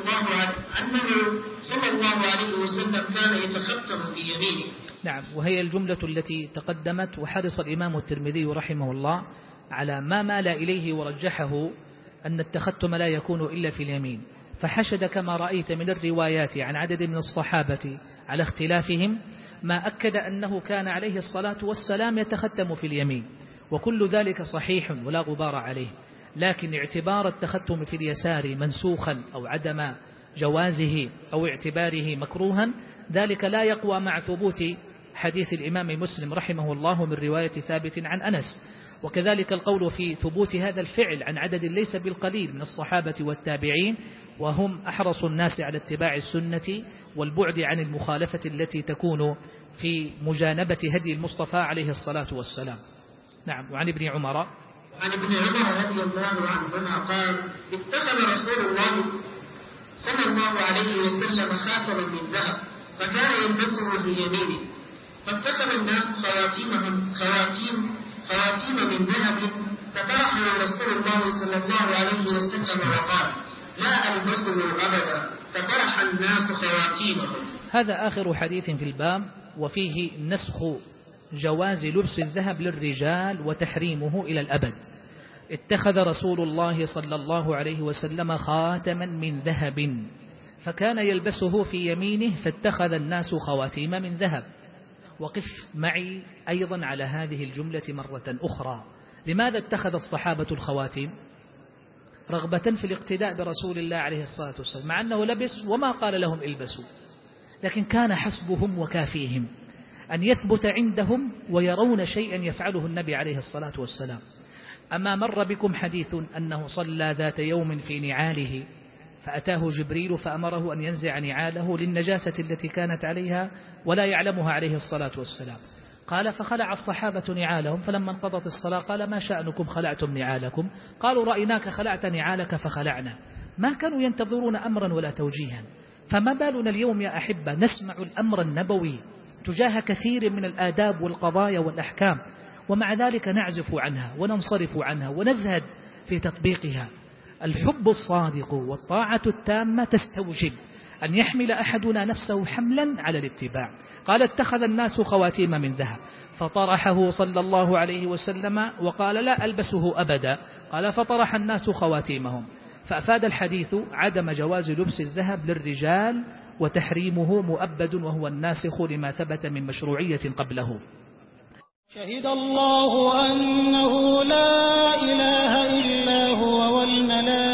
صلى الله عليه وسلم كان يتختم في يمينه. نعم. وهي الجملة التي تقدمت، وحرص الإمام الترمذي رحمه الله على ما مال إليه ورجحه أن التختم لا يكون إلا في اليمين، فحشد كما رأيت من الروايات عن عدد من الصحابة على اختلافهم ما أكد أنه كان عليه الصلاة والسلام يتختم في اليمين، وكل ذلك صحيح ولا غبار عليه، لكن اعتبار التختم في اليسار منسوخا أو عدم جوازه أو اعتباره مكروها ذلك لا يقوى مع ثبوت حديث الإمام مسلم رحمه الله من رواية ثابت عن أنس. وكذلك القول في ثبوت هذا الفعل عن عدد ليس بالقليل من الصحابة والتابعين، وهم أحرص الناس على اتباع السنة والبعد عن المخالفة التي تكون في مجانبة هدي المصطفى عليه الصلاة والسلام. نعم. وعن ابن عمر عن ابن عمر رضي الله عنهما قال اتخذ رسول الله صلى الله عليه وسلم خاتما من ذهب فكان يلبسه في يمينه، فاتخذ الناس خواتيم من ذهب فطرحه رسول الله صلى الله عليه وسلم وقال لا ألبسه أبدا، فطرح الناس خواتيمهم. هذا آخر حديث في الباب، وفيه نسخ جواز لبس الذهب للرجال وتحريمه إلى الأبد. اتخذ رسول الله صلى الله عليه وسلم خاتما من ذهب فكان يلبسه في يمينه، فاتخذ الناس خواتيم من ذهب. وقف معي أيضا على هذه الجملة مرة أخرى. لماذا اتخذ الصحابة الخواتيم؟ رغبة في الاقتداء برسول الله عليه الصلاة والسلام، مع أنه لبس وما قال لهم البسوا، لكن كان حسبهم وكافيهم أن يثبت عندهم ويرون شيئا يفعله النبي عليه الصلاة والسلام. أما مر بكم حديث أنه صلى ذات يوم في نعاله فأتاه جبريل فأمره أن ينزع نعاله للنجاسة التي كانت عليها ولا يعلمها عليه الصلاة والسلام. قال فخلع الصحابة نعالهم، فلما انقضت الصلاة قال ما شأنكم خلعتم نعالكم؟ قالوا رأيناك خلعت نعالك فخلعنا. ما كانوا ينتظرون أمرا ولا توجيها. فما بالنا اليوم يا أحبة نسمع الأمر النبوي تجاه كثير من الآداب والقضايا والأحكام، ومع ذلك نعزف عنها وننصرف عنها ونزهد في تطبيقها. الحب الصادق والطاعة التامة تستوجب أن يحمل أحدنا نفسه حملا على الاتباع. قال اتخذ الناس خواتيم من ذهب فطرحه صلى الله عليه وسلم وقال لا ألبسه أبدا. قال فطرح الناس خواتيمهم. فأفاد الحديث عدم جواز لبس الذهب للرجال وتحريمه مؤبد، وهو الناسخ لما ثبت من مشروعية قبله. شهد الله أنه لا إله